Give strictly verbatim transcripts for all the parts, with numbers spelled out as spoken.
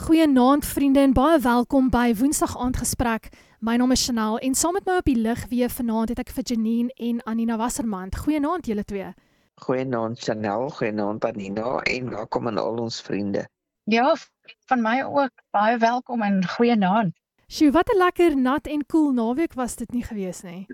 Goeienaand vriende en baie welkom by Woensdag aand gesprek. My naam is Chanel en saam met my op die lig weer vanaand het ek vir Janine en Anina Wasserman. Goeienaand julle twee. Goeienaand Chanel, goeienaand Anina en welkom aan al ons vriende. Ja, van my ook. Baie welkom en goeienaand. Sjoe, wat 'n lekker nat en koel naweek was dit nie gewees nie.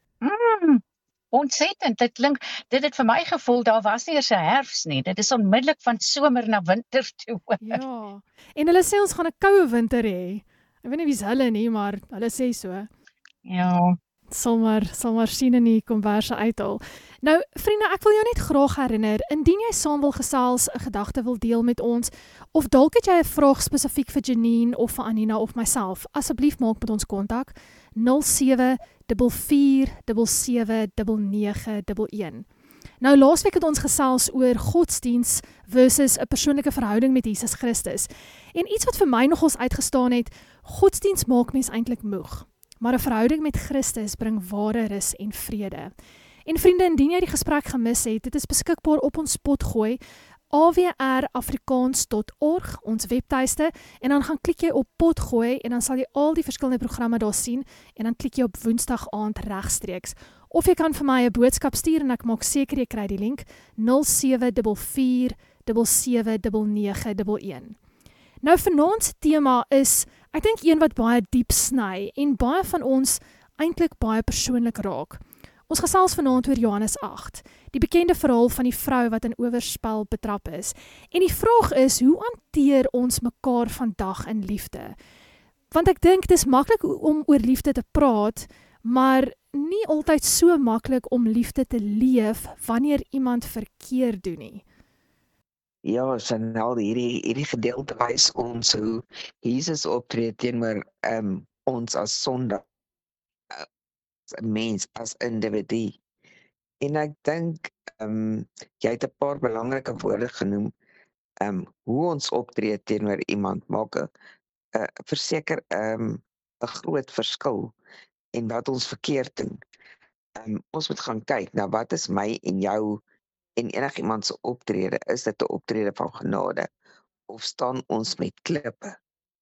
Mm, ontsettend. Dit klink, dit het vir my gevoel daar was nie eers 'n herfs nie. Dit is onmiddellik van somer na winter toe. Ja. En hulle sê ons gaan 'n koue winter hê. Ek weet nie wie's hulle nie, maar hulle sê so. Ja. Sal maar, sal maar sien in die konverse uithaal. Nou, vriende, ek wil jou net graag herinner, indien jy saam wil gesels, 'n gedagte wil deel met ons, of dalk het jy 'n vraag spesifiek vir Janine of vir Anina of myself, asseblief maak met ons kontak nul sewe vier vier sewe sewe nege nege een. Nou, laasweek het ons gesels oor godsdiens versus 'n persoonlike verhouding met Jesus Christus. En iets wat vir my nogals uitgestaan het, godsdiens maak mens eintlik moeg. Maar 'n verhouding met Christus bring ware rus en vrede. En vriende, indien jy die gesprek gemis het, dit is beskikbaar op ons potgooi, a w r afrikaans dot org, ons webtuiste, en dan gaan klik jy op potgooi, en dan sal jy al die verskillende programme daar sien, en dan klik jy op Woensdag aand regstreeks. Of jy kan vir my 'n boodskap stuur, en ek maak seker jy kry die link, nul sewe vier vier sewe sewe nege nege een. Nou, vanaand se tema is, ek dink een wat baie diep sny, en baie van ons eintlik baie persoonlik raak. Ons gesels vanaand oor Johannes agt, die bekende verhaal van die vrou wat in oorspel betrap is. En die vraag is, hoe hanteer ons mekaar vandag in liefde? Want ek dink dis maklik om oor liefde te praat, maar nie altyd so maklik om liefde te leef wanneer iemand verkeerd doen nie. Ja, Chanel, hierdie, hierdie gedeelte wys ons hoe Jesus optree teenoor um, ons as sondaar, as 'n mens, as individu. En ek dink, um, jy het 'n paar belangrike woorde genoem, um, hoe ons optree teenoor iemand maak 'n uh, verseker um, 'n groot verskil en wat ons verkeerd doen. Um, ons moet gaan kyk na wat is my en jou en enigiemand se optrede, is dit 'n optrede van genade of staan ons met klippe?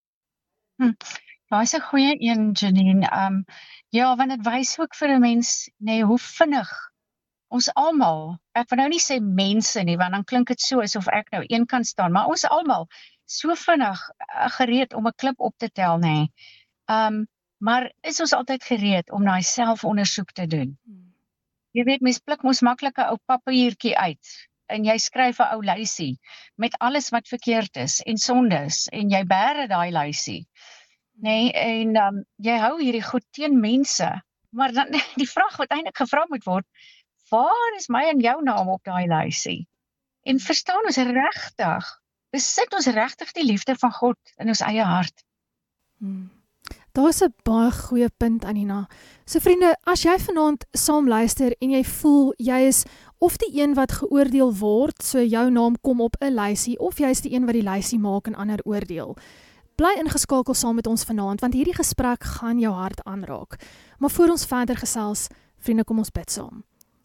Hm. Daar is 'n goeie een, Janine. Um, ja, want dit wys ook vir 'n mens, nee, hoe vinnig ons almal, ek wil nou nie sê mense nie, want dan klink dit so asof ek nou een kan staan, maar ons almal so vinnig uh, gereed om 'n klip op te tel, nee. Um, maar is ons altyd gereed om daai selfondersoek te doen? Jy weet, mens pluk mos maklik 'n ou papiertjie uit en jy skryf 'n ou lysie met alles wat verkeerd is en sondes en jy bære daai lysie. Nee, en um, jy hou hierdie goed teen mense, maar dan die vraag wat eintlik gevra moet word, waar is my en jou naam op daai lysie? En verstaan ons regtig, besit ons regtig die liefde van God in ons eie hart? Hmm. Daar is 'n baie goeie punt, Anina. So vriende, as jy vanaand saam luister en jy voel jy is of die een wat geoordeel word, so jou naam kom op 'n lysie, of jy is die een wat die lysie maak en ander oordeel, bly ingeskakel saam met ons vanaand, want hierdie gesprek gaan jou hart aanraak. Maar voor ons verder gesels, vriende, kom ons bid saam.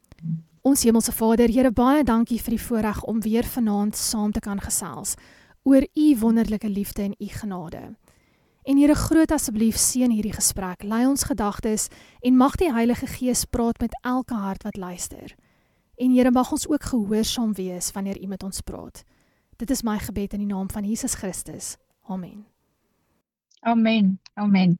Ons Hemelse Vader, Here, baie dankie vir die voorreg om weer vanaand saam te kan gesels oor u wonderlike liefde en u genade. En Here, groot asseblief seën hierdie gesprek, lei ons gedagtes en mag die Heilige Gees praat met elke hart wat luister. En Here, mag ons ook gehoorsaam wees wanneer u met ons praat. Dit is my gebed in die naam van Jesus Christus. Amen. Amen, amen.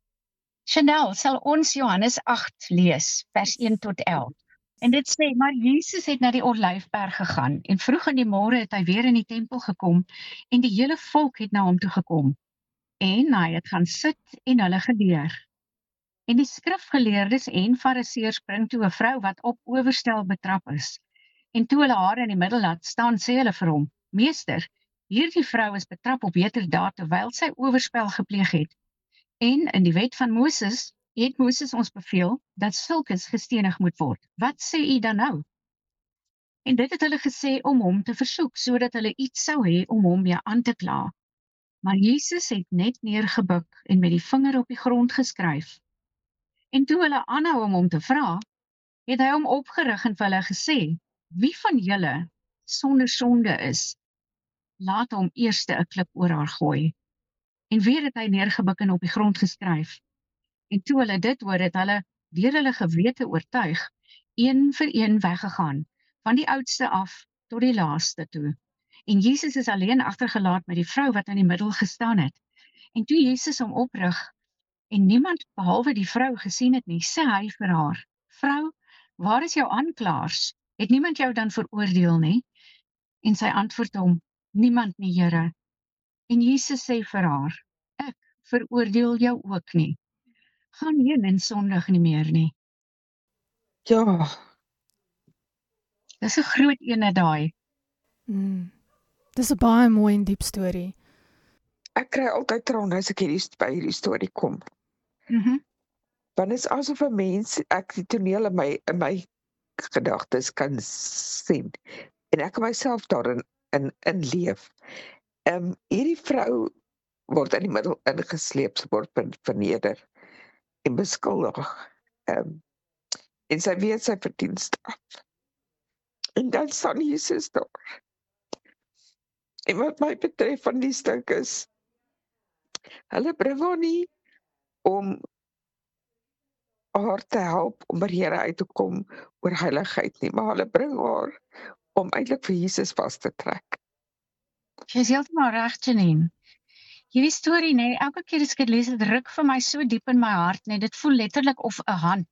Chanel, sal ons Johannes agt lees, vers een tot elf. En dit sê, maar Jesus het na die Olyfberg gegaan, en vroeg in die môre het hy weer in die tempel gekom, en die hele volk het na hom toe gekom. En hy het gaan sit en hulle geleer. En die skrifgeleerdes en fariseërs bring toe 'n vrou wat op owerstel betrap is. En toe hulle haar in die middel laat staan, sê hulle vir hom, Meester, hierdie vrou is betrap op heterdaad terwyl sy oorspel gepleeg het. En in die wet van Moses het Moses ons beveel dat sulkes gestenig moet word. Wat sê u dan nou? En dit het hulle gesê om hom te versoek, sodat hulle iets sou hê om hom mee aan te kla. Maar Jesus het net neergebuk en met die vinger op die grond geskryf. En toe hulle aanhou om hom te vra, het hy hom opgerig en vir hulle gesê, wie van julle sonder sonde is, laat hom eers 'n klip oor haar gooi. En weer het hy neergebuk en op die grond geskryf. En toe hulle dit hoor, het hulle deur hulle gewete oortuig, een vir een weggegaan, van die oudste af tot die laaste toe. En Jesus is alleen agtergelaat met die vrou wat in die middel gestaan het. En toe Jesus hom oprig, en niemand behalwe die vrou gesien het nie, sê hy vir haar, vrou, waar is jou aanklaers? Het niemand jou dan veroordeel nie? En sy antwoord hom, niemand nie, Here. En Jesus sê vir haar, ek veroordeel jou ook nie. Gaan heen en sondig nie meer nie. Ja, Dis 'n groot ene daai. Mm. Dis 'n baie mooi en diep storie. ek kry altyd trane as ek hierdie, by hierdie storie kom. Mhm. Want dit is asof 'n mens, ek die toneel in my, in my gedagtes kan sien. En ek kan myself daarin in, in leef. Um, hierdie vrou word in die middel ingesleep, sy word ver- verneder en beskuldig. Um, en sy weet sy verdien straf. En dan staan Jesus daar. En wat my betref van die stuk is, hulle bring haar nie om haar te help om by die Here uit te kom oor heiligheid nie, maar hulle bring haar om eintlik vir Jesus vas te trek. Jy is heeltemal reg, Janine. Hierdie storie, nee, elke keer as ek dit lees, dit ruk vir my so diep in my hart, nee, dit voel letterlik of 'n hand,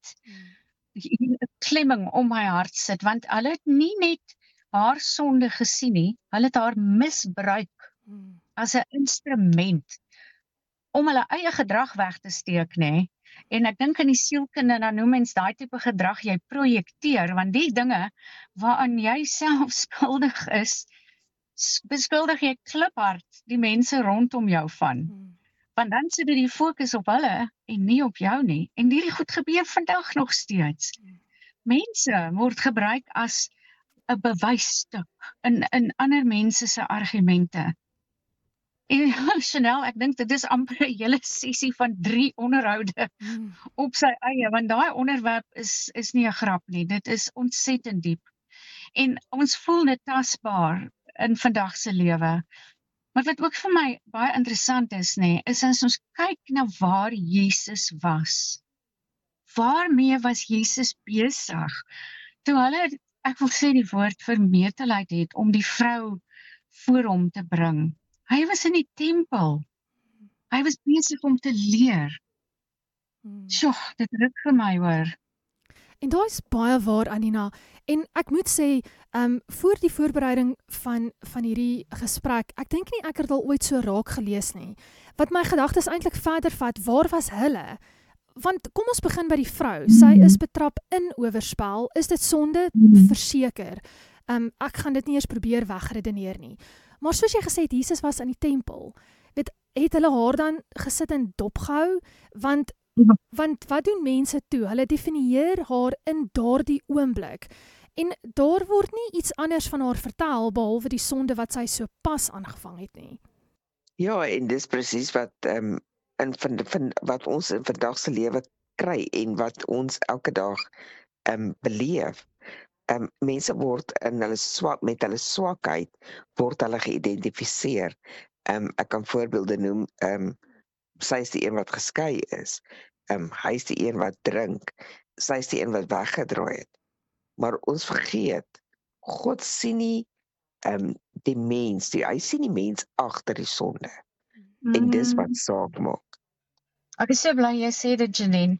'n klemming om my hart sit, want hulle het nie net haar sonde gesien nie, hulle het haar misbruik Mm. as 'n instrument om hulle eie gedrag weg te steek, nê. En ek dink in die sielkunde, dan noem mens daai tipe gedrag jy projekteer, want die dinge waaraan jy self skuldig is, s- beskuldig jy kliphard die mense rondom jou van. Mm. Want dan sit dit die fokus op hulle en nie op jou nie. En hierdie goed gebeur vandag nog steeds. Mense word gebruik as 'n bewysstuk in in ander mense se argumente. En Chanel, ek dink dit is amper 'n hele sessie van drie onderhoude Mm. op sy eie, want daai onderwerp is is nie 'n grap nie. Dit is ontsettend diep. En ons voel dit tasbaar in vandag se lewe. Maar wat ook vir my baie interessant is, nê, is as ons kyk na waar Jesus was. Waarmee was Jesus besig? Toe hulle, ek wil sê die woord vermetelheid het om die vrou voor hom te bring. Hy was in die tempel. Hy was besig om te leer. Mm. Sjoe, dit ruk vir my hoor. En daar is baie waar, Anina. En ek moet sê, um, voor die voorbereiding van, van hierdie gesprek, ek dink nie ek het al ooit so raak gelees nie. Wat my gedagtes eintlik verder vat, waar was hulle? Want kom ons begin by die vrou. Sy is betrap in oorspel. Is dit sonde? Verseker. Um, ek gaan dit nie eens probeer wegredeneer nie. Maar soos jy gesê het, Jesus was in die tempel. Weet, het hulle haar dan gesit en dopgehou? Want Want wat doen mense toe? Hulle definieer haar in daardie oomblik. En daar word nie iets anders van haar vertel, behalwe die sonde wat sy so pas aangevang het nie. Ja, en dis presies wat um, in van, van wat ons in vandag se lewe kry en wat ons elke dag um, beleef. Um, mense word in hulle swak met hulle swakheid word hulle geïdentifiseer. Um, ek kan voorbeelde noem. Um, sy is die een wat geskei is. Um, hy is die een wat drink. Sy is die een wat weggedraai het. Maar ons vergeet, God sien nie um, die mens, die, hy sien die mens agter die sonde. En dis wat saak maak. Ek is so bly jy sê dit, Janine.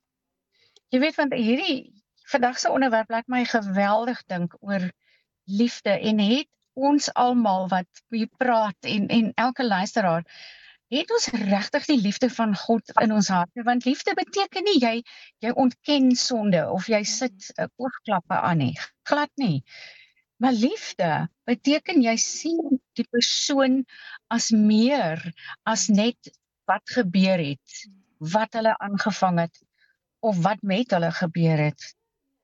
Jy weet, want hierdie vandag se onderwerp laat my geweldig dink oor liefde en het ons almal wat hier praat en, en elke luisteraar, het ons regtig die liefde van God in ons harte, want liefde beteken nie jy jy ontken sonde of jy sit uh, oogklappe aan nie, glad nie. Maar liefde beteken jy sien die persoon as meer as net wat gebeur het, wat hulle aangevang het of wat met hulle gebeur het.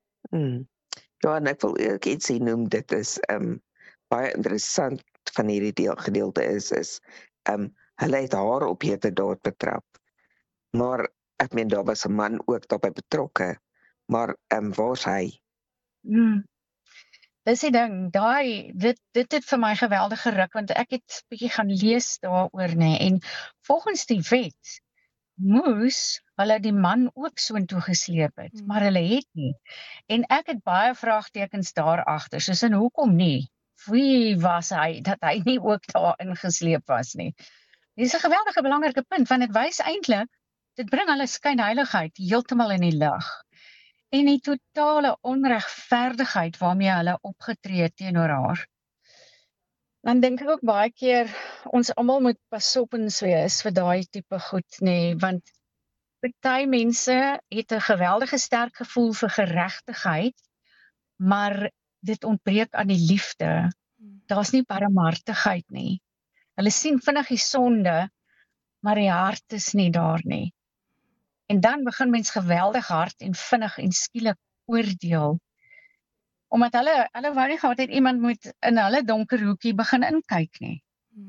Hmm. Ja, en ek wil ook iets sê noem, dit is um, baie interessant van hierdie deel, gedeelte is, is um, hulle het haar op heterdaad betrap. Maar, ek meen, daar was 'n man ook daarbij betrokke, maar um, waar is hy? Hmm. dis die ding, daai, dit, dit het vir my geweldig geruk, want ek het bietjie gaan lees daaroor, nê, en volgens die wet, moes hulle die man ook soontoe gesleep het, Hmm. maar hulle het nie. En ek het baie vraagtekens daar agter, soos in hoekom nie? Wie was hy, dat hy nie ook daar ingesleep was nie? Dit is 'n geweldige belangrike punt, want dit wys eintlik, dit bring hulle skynheiligheid heeltemal in die lig. En die totale onregverdigheid waarmee hulle opgetree het teenoor haar. Dan dink ek ook baie keer, ons almal moet pas op ons wees vir daai tipe goed, nê, want party mense het 'n geweldige sterk gevoel vir geregtigheid, maar dit ontbreek aan die liefde. Daar's nie barmhartigheid nie. Hulle sien vinnig die sonde, maar die hart is nie daar nie. En dan begin mens geweldig hard en vinnig en skielik oordeel. Omdat hulle, hulle wou nie gehad het iemand moet in hulle donker hoekie begin inkyk nie.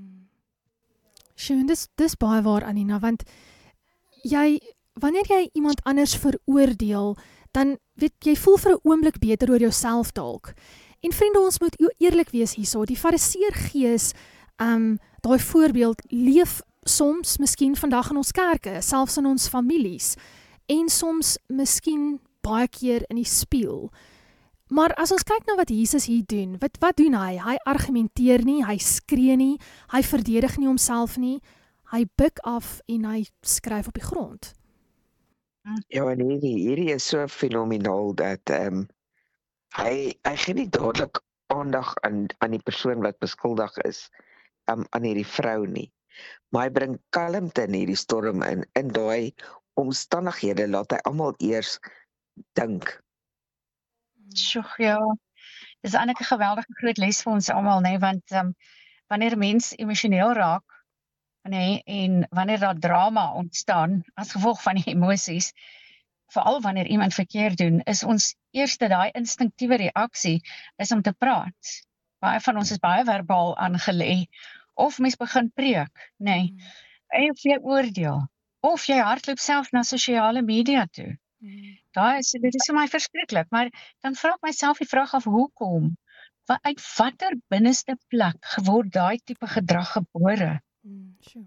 Sjoe, dis, dis baie waar, Anina, want jy, wanneer jy iemand anders veroordeel, dan weet jy voel vir 'n oomblik beter oor jouself dalk. En vriende, ons moet e- eerlik wees hierso. Die Fariseer gees, um, daai voorbeeld leef soms miskien vandag in ons kerke, selfs in ons families, en soms miskien baie keer in die spieël. Maar as ons kyk na wat Jesus hier doen, wat wat doen hy? Hy argumenteer nie, hy skree nie, hy verdedig nie homself nie. Hy buig af en hy skryf op die grond. Ja, en hierdie, hierdie is so fenomenaal dat ehm hy hy gee nie dadelik aandag aan aan die persoon wat beskuldig is, um, aan hierdie vrou nie. Maar hy bring kalmte in hierdie storm in. In daai omstandighede laat hy almal eers dink. Sjoe, ja. Dis eintlik 'n geweldige groot les vir ons almal, nê, want um, wanneer 'n mens emosioneel raak, nê, en wanneer daar drama ontstaan as gevolg van die emosies, veral wanneer iemand verkeerd doen, is ons eerste daai instinktiewe reaksie is om te praat. Baie van ons is baie verbaal aangelê, of mens begin preek, nê, en of jy oordeel, of jy hardloop self na sosiale media toe. Daai is, dit is vir my verskriklik, maar dan vra ek myself die vraag af, hoekom? Wa- Uit watter binneste plek word daai tipe gedrag gebore? Mm, sure.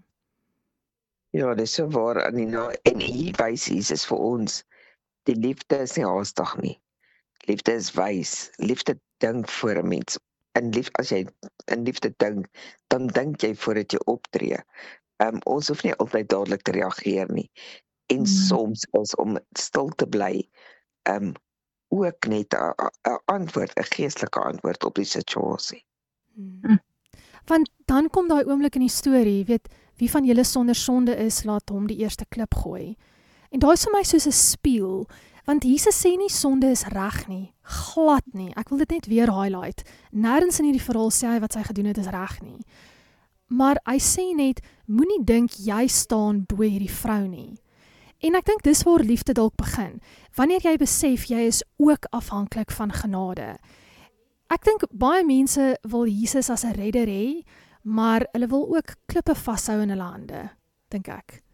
Ja, dis so waar, Anina. En hier wys Jesus vir ons, die liefde is nie haastig nie. Liefde is wys. Liefde dink voor 'n mens. En lief, as jy in liefde dink, dan dink jy voordat jy optree. Um, ons hoef nie altyd dadelik te reageer nie. En Mm. soms is om stil te bly, um, ook net 'n 'n antwoord, 'n geestelike antwoord op die situasie. Mm. Want dan kom daai oomblik in die storie, weet, wie van julle sonder sonde is, laat hom die eerste klip gooi. En daai is vir my soos 'n spieël, want Jesus sê nie sonde is reg nie, glad nie. Ek wil dit net weer highlight. Nêrens in hierdie verhaal sê hy wat sy gedoen het is reg nie. Maar hy sê net, moenie dink jy staan bo hierdie vrou nie. En ek dink dis waar liefde dalk begin. Wanneer jy besef jy is ook afhanklik van genade. Ek dink baie mense wil Jesus as 'n redder hê, maar hulle wil ook klippe vashou in hulle hande, dink ek.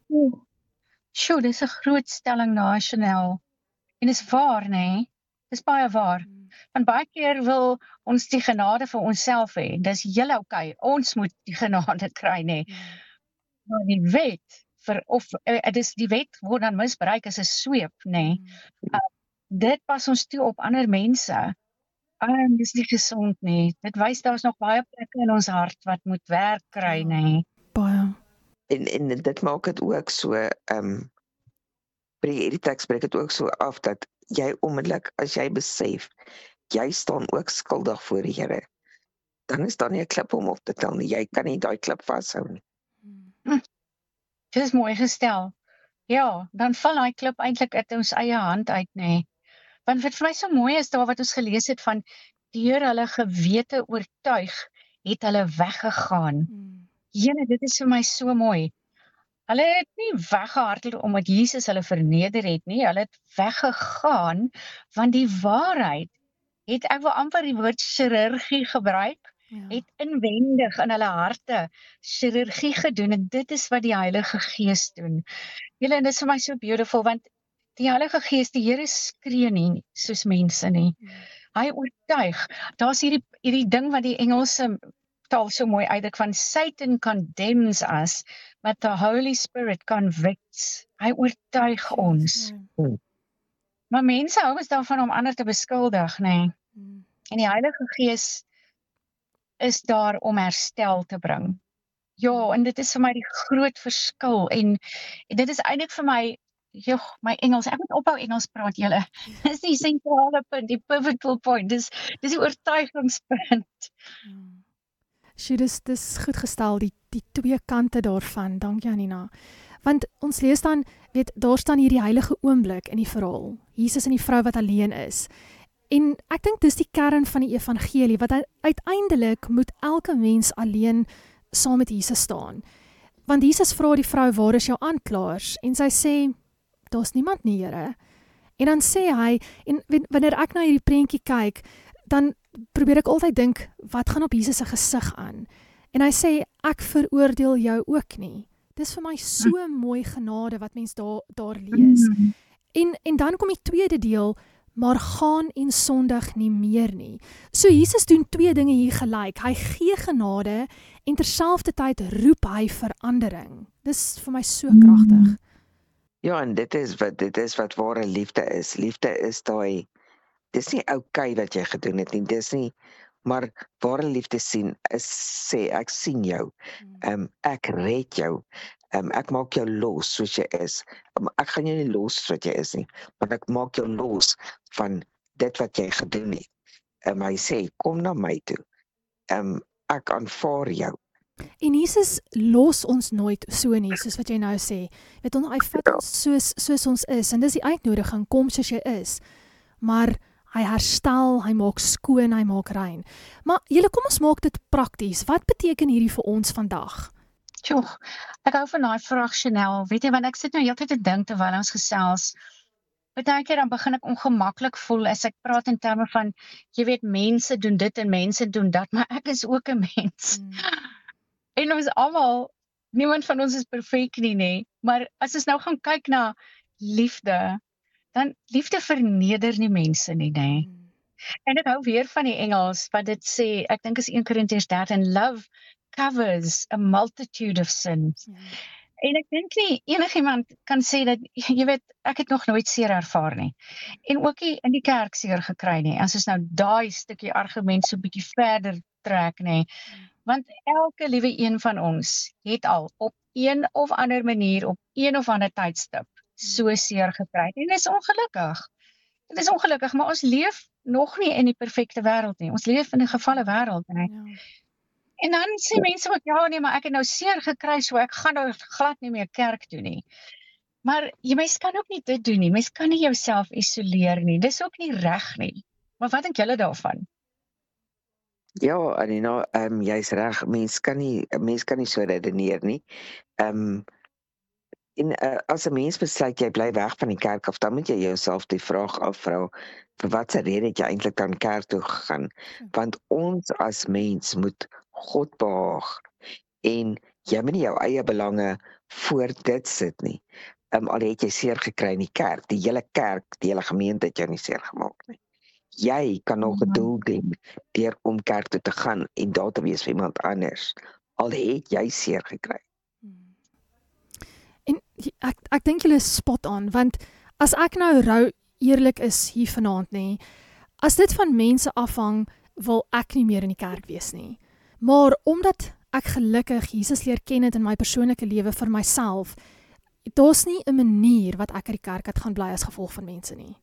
Sjoe, dis 'n groot stelling na Chanel. En dis waar, nê? Dis baie waar. Want baie keer wil ons die genade vir onsself hê. Dis heel oukei, ons moet die genade kry, nê. Maar die wet vir of uh, dis die wet word dan misbruik as 'n sweep, nê. Uh, dit pas ons toe op ander mense. Um, dis nie gesond nie. Dit wys daar's nog baie plekke in ons hart wat moet werk kry, nê. Baie. En en dit maak dit ook so, um, breek hierdie teks breek dit ook so af dat jy onmiddellik, as jy besef, jy staan ook skuldig voor die Here, dan is daar nie 'n klip om op te tel nie. Jy kan nie daai klip vashou nie. Dit is mooi gestel. Ja, dan val daai klip eintlik uit ons eie hand uit, nê. Want wat vir my so mooi is daar wat ons gelees het van deur hulle gewete oortuig, het hulle weggegaan. Jene, dit is vir my so mooi. Hulle het nie weggehardloop omdat Jesus hulle verneder het nie, hulle het weggegaan, want die waarheid het, ek wil amper die woord chirurgie gebruik, Ja. het inwendig in hulle harte chirurgie gedoen, en dit is wat die Heilige Gees doen. Julle, en dit is vir my so beautiful, want die Heilige Gees, die Here skree nie soos mense nie. Hy oortuig. Daar's hierdie hierdie ding wat die Engelse taal so mooi uitdruk van Satan condemns us, but the Holy Spirit convicts. Hy oortuig ons. Ja. Maar mense hou ons daarvan om ander te beskuldig, nê. Nee. Mm. En die Heilige Gees is daar om herstel te bring. Ja, en dit is vir my die groot verskil en dit is eintlik vir my, joh, my Engels, ek moet ophou Engels praat julle. Dis die sentrale punt, die pivotal point, dis, dis die oortuigingspunt. Sjoe, dis, dis goed gestel, die, die twee kante daarvan, dankie Anina. Want ons lees dan, weet, daar staan hier die heilige oomblik in die verhaal, Jesus en die vrou wat alleen is. En ek dink dis die kern van die evangelie, wat uiteindelik moet elke mens alleen saam met Jesus staan. Want Jesus vra die vrou, waar is jou aanklaers? En sy sê, daar's niemand nie, Here. En dan sê hy, en wanneer ek na hierdie prentjie kyk, dan probeer ek altyd dink, wat gaan op Jesus se gesig aan? En hy sê, ek veroordeel jou ook nie. Dis vir my so mooi genade wat mens daar, daar lees. En, en dan kom die tweede deel, maar gaan en sondig nie meer nie. So Jesus doen twee dinge hier gelyk. Hy gee genade en terselfdertyd roep hy verandering. Dis vir my so kragtig. Ja, en dit is wat dit is wat ware liefde is. Liefde is daai, dis nie oukei wat jy gedoen het nie, dis nie, maar ware liefde sien is sê ek sien jou. Um, ek red jou. Um, ek maak jou los soos jy is. Um, ek gaan jou nie los soos jy is nie, maar ek maak jou los van dit wat jy gedoen het. Um, hy sê, kom na my toe. Um, ek aanvaar jou. En Jesus los ons nooit so nie, soos wat jy nou sê. Weet ons, hy vat ons soos, soos ons is, en dis die uitnodiging, kom soos jy is. Maar hy herstel, hy maak skoon, hy maak rein. Maar julle, kom ons maak dit prakties. Wat beteken hierdie vir ons vandag? Tjoh, ek hou van daai vraag, Chanel. Weet jy, want ek sit nou heeltyd te dink terwyl ons gesels. Baie keer dan begin ek ongemaklik voel as ek praat in terme van, jy weet, mense doen dit en mense doen dat, maar ek is ook 'n mens. Hmm. En ons almal, niemand van ons is perfek nie, nee. Maar as ons nou gaan kyk na liefde, dan liefde verneder nie mense nie, nee. Hmm. En ek hou weer van die Engels, wat dit sê, ek dink is een Korintiërs dertien, love covers a multitude of sins. Ja. En ek dink nie enigiemand kan sê dat, jy weet, ek het nog nooit seer ervaar nie. En ook nie in die kerk seer gekry nie, as ons nou daai stukkie argument so bietjie verder trek nie. Want elke liewe een van ons het al op een of ander manier, op een of ander tydstip, so seer gekry. En dit is ongelukkig. Dit is ongelukkig, maar ons leef nog nie in die perfekte wêreld nie. Ons leef in 'n gevalle wêreld, nie. Ja. En dan sê mense ook, ja nee, maar ek het nou seer gekry, so ek gaan nou glad nie meer kerk toe nie. Maar jy mens kan ook nie dit doen nie, mens kan nie jouself isoleer nie, dis ook nie reg nie. Maar wat dink julle daarvan? Ja, Anina, um, jy's reg, mens kan nie, mens kan nie so redeneer nie. Um, en uh, as 'n mens besluit jy bly weg van die kerk af, dan moet jy jouself die vraag afvra, vir wat se rede het jy eintlik aan kerk toe gegaan? Want ons as mens moet God behaag, en jy moet nie jou eie belange voor dit sit nie. Um, al het jy seer gekry in die kerk, die hele kerk, die hele gemeente het jou nie seer gemaak nie. Jy kan nog 'n doel dien deur om kerk toe te gaan en daar te wees vir iemand anders, al het jy seer gekry. En ek, ek dink julle is spot on, want as ek nou rou eerlik is hier vanaand nie, as dit van mense afhang, wil ek nie meer in die kerk wees nie. Maar omdat ek gelukkig Jesus leer ken het in my persoonlike lewe vir myself, daar's nie 'n manier wat ek uit die kerk uit gaan bly as gevolg van mense nie.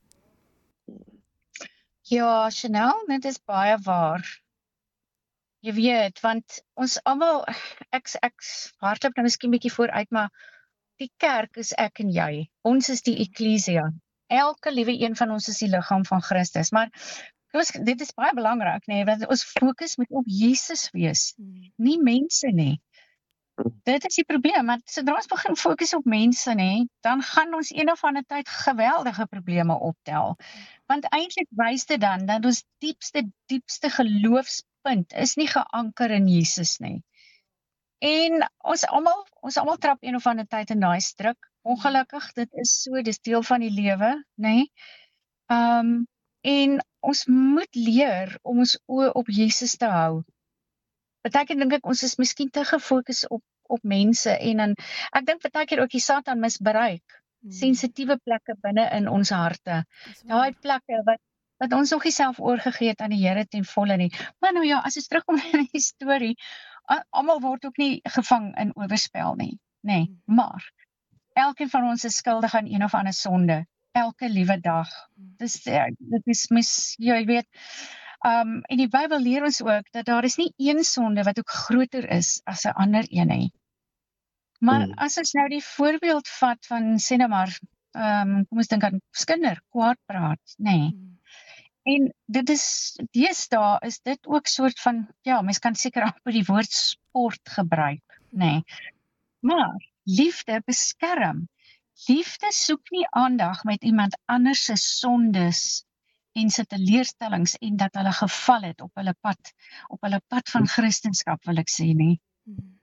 Ja, Chanel, dit is baie waar. Jy weet, want ons almal, ek, ek hardloop nou miskien bietjie vooruit, maar die kerk is ek en jy. Ons is die eklesia. Elke liewe een van ons is die liggaam van Christus. Maar ons, dit is baie belangrik, nee, want ons fokus moet op Jesus wees, nie mense nie. Dit is die probleem, want sodra ons begin fokus op mense nie, dan gaan ons een of ander tyd geweldige probleme optel. Want eintlik wys dit dan dat ons diepste, diepste geloofspunt is nie geanker in Jesus nie. En ons almal, ons almal trap een of ander tyd in daai struik. Ongelukkig, dit is so, dis deel van die lewe, nê? Um, En ons moet leer om ons oë op Jesus te hou. Partykeer dink ek ons is miskien te gefokus op op mense en dan ek dink partykeer ook die Satan misbruik Mm. sensitiewe plekke binne in ons harte. Dis waar. Daai plekke wat wat ons nog nie self oorgegee het aan die Here ten volle nie. Maar nou ja, as ons terugkom na die storie, a- almal word ook nie gevang in oorspel nie, nê. Nee, Mm. maar elkeen van ons is skuldig aan een of ander sonde, elke liewe dag. Mm. Dis eh, dit is mis, jy weet, um en die Bybel leer ons ook dat daar is nie een sonde wat ook groter is as 'n ander een nie. Maar Mm. as ons nou die voorbeeld vat van sê nou maar, um kom ons dink aan skinder, kwaad praat, nê. Nee. Mm. En dit is deesdae is dit ook soort van, ja, mens kan seker amper die woord sport gebruik, nê. Nee. Maar liefde beskerm. Liefde soek nie aandag met iemand anders se sondes en sy teleurstellings en dat hulle geval het op hulle pad, op hulle pad van Christendom wil ek sê nie. Mm.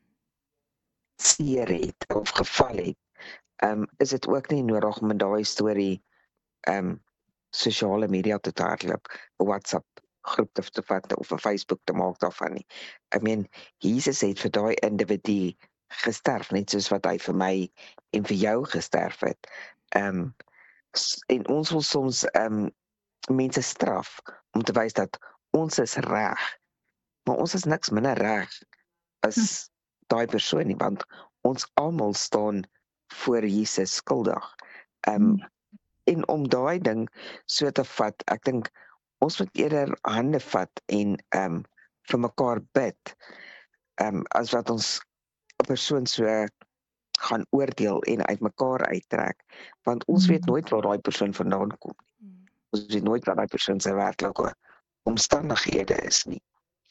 Seer het of geval het, um, is dit ook nie nodig om in daai storie um, sosiale media te hardloop, 'n WhatsApp groep te te vat of 'n Facebook te maak daarvan nie. I mean, Jesus het vir daai individu gesterf, net soos wat hy vir my en vir jou gesterf het. Um, en ons wil soms um, mense straf om te wys dat ons is reg, maar ons is niks minder reg as hm. daai persoon nie, want ons almal staan voor Jesus skuldig. Um, hm. En om daai ding so te vat, ek dink ons moet eerder hande vat en um, vir mekaar bid, um, as wat ons 'n persoon so gaan oordeel en uit mekaar uittrek, want ons weet nooit waar daai persoon vandaan kom. Mm. Ons weet nooit wat daai persoon se werklike omstandighede is nie.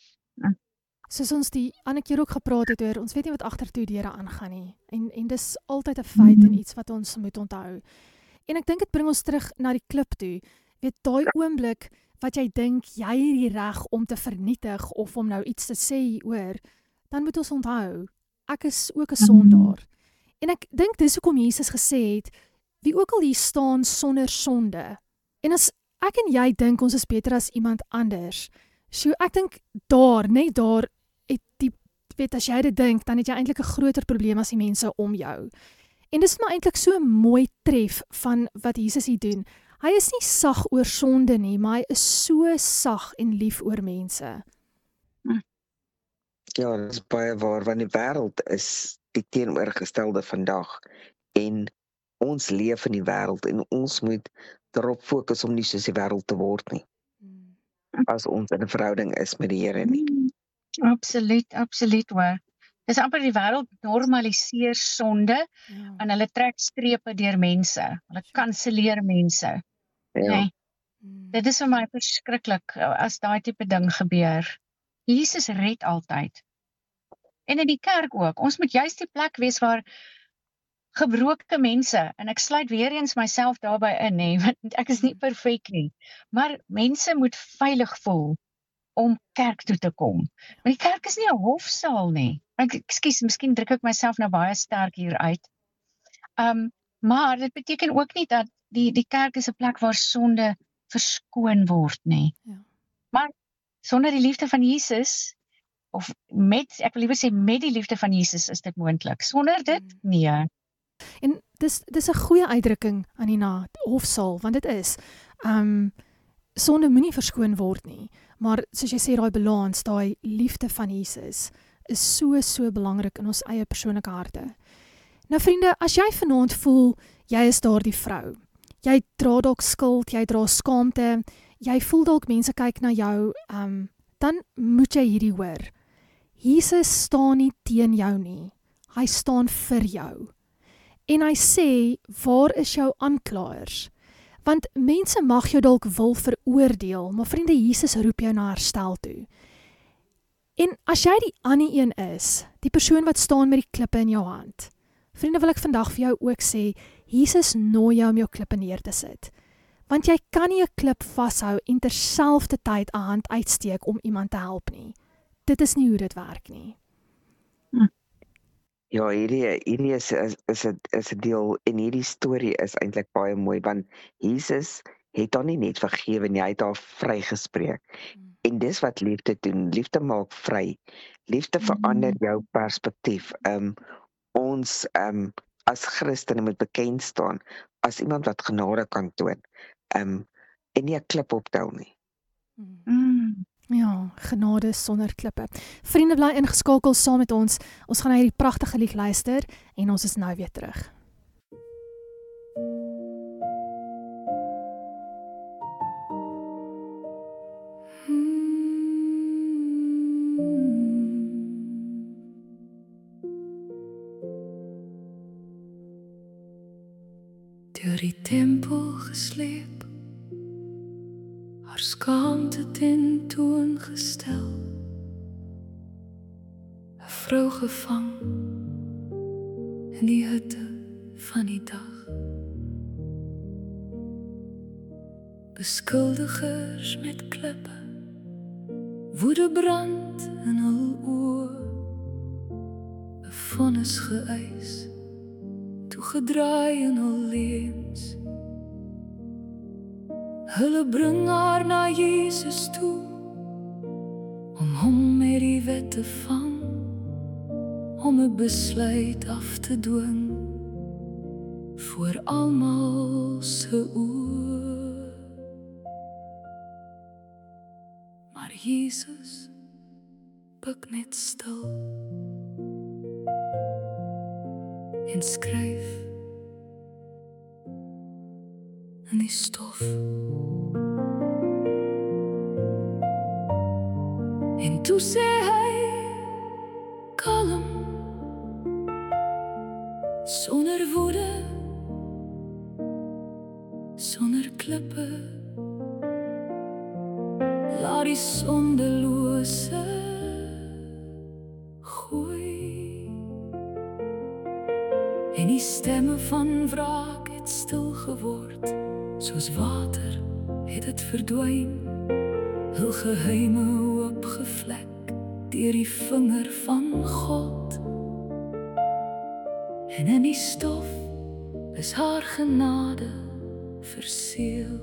Soos ons die ander keer ook gepraat het oor, ons weet nie wat agtertoe deure aangaan nie. En en dis altyd 'n feit en iets wat ons moet onthou. En ek dink dit bring ons terug na die klip toe. Weet daai oomblik wat jy dink jy het die reg om te vernietig of om nou iets te sê oor, dan moet ons onthou, ek is ook 'n sondaar. En ek dink dis hoekom Jesus gesê het, wie ook al hier staan sonder sonde. En as ek en jy dink ons is beter as iemand anders, so ek dink daar, net daar, het die, weet, as jy dit dink, dan het jy eintlik 'n groter probleem as die mense om jou. En dis maar eintlik so 'n mooi tref van wat Jesus hier doen. Hy is nie sag oor sonde nie, maar hy is so sag en lief oor mense. Ja, dit is baie waar, want die wêreld is die teenoorgestelde vandag. En ons leef in die wêreld en ons moet daarop fokus om nie soos die wêreld te word nie. As ons in 'n verhouding is met die Here nie. Absoluut, absoluut hoor. Dis amper die wêreld normaliseer sonde Ja. en hulle trek strepe deur mense. Hulle kanselleer mense. Ja. Nee, Mm. dit is vir my verskriklik as daai tipe ding gebeur. Jesus red altyd. En in die kerk ook. Ons moet juist die plek wees waar gebroke mense, en ek sluit weer eens myself daarbey in, nee, want ek is nie perfek nie, maar mense moet veilig voel om kerk toe te kom. Want die kerk is nie 'n hofsaal nie. Ek ekskuus, miskien druk ek myself nou baie sterk hier uit. Um, maar dit beteken ook nie dat die die kerk is 'n plek waar sonde verskoon word nie. Ja. Maar sonder die liefde van Jesus, of met, ek wil liewer sê met die liefde van Jesus is dit moontlik. Sonder dit, nee. En dis dis 'n goeie uitdrukking, Anina, hofsaal, want dit is. Um sonde moenie verskoon word nie, maar soos jy sê, daai balans, daai liefde van Jesus is so so belangrik in ons eie persoonlike harte. Nou vriende, as jy vanaand voel jy is daardie vrou. Jy dra dalk skuld, jy dra skaamte, jy voel dalk mense kyk na jou, um dan moet jy hierdie hoor. Jesus staan nie teen jou nie. Hy staan vir jou. En hy sê, waar is jou aanklaers? Want mense mag jou dalk wil veroordeel, maar vriende, Jesus roep jou na herstel toe. En as jy die ander een is, die persoon wat staan met die klippe in jou hand, vriende, wil ek vandag vir jou ook sê, Jesus nooi jou om jou klippe neer te sit. Want jy kan nie 'n klip vashou en terselfdertyd 'n hand uitsteek om iemand te help nie. Dit is nie hoe dit werk nie. Ja, hierdie hierdie is is is 'n is 'n deel en hierdie storie is eintlik baie mooi want Jesus het haar nie net vergewe nie, hy het haar vrygespreek. Mm. En dis wat liefde doen, liefde maak vry. Liefde verander jou perspektief. Um, ons um, as Christene moet bekend staan as iemand wat genade kan toon. Um, en nie 'n klip optel nie. Mm. Mm. Ja, genade sonder klippe. Vriende, bly ingeskakel saam met ons. Ons gaan na hierdie pragtige lied luister en ons is nou weer terug. Deur die tempel gesleep, haar skaamte ten toon gestel, 'n vrou gevang in die hitte van die dag. Beskuldigers met klippe, woede brand in hul oë, 'n vonnis geëis, toegedraai in hul leuns. Hulle bring haar na Jesus toe, om hom met die wet te vang, om 'n besluit af te dwing, voor almal se oë. Maar Jesus buig net stil en skryf in die stof. En toe sê hy, kalm, sonder woede, sonder klippe, laat die sondelose gooi. En die stemme van wraak het stil geword, soos water het het verdwyn, hul geheime oopgevlek deur die vinger van God. En in die stof is haar genade verseël.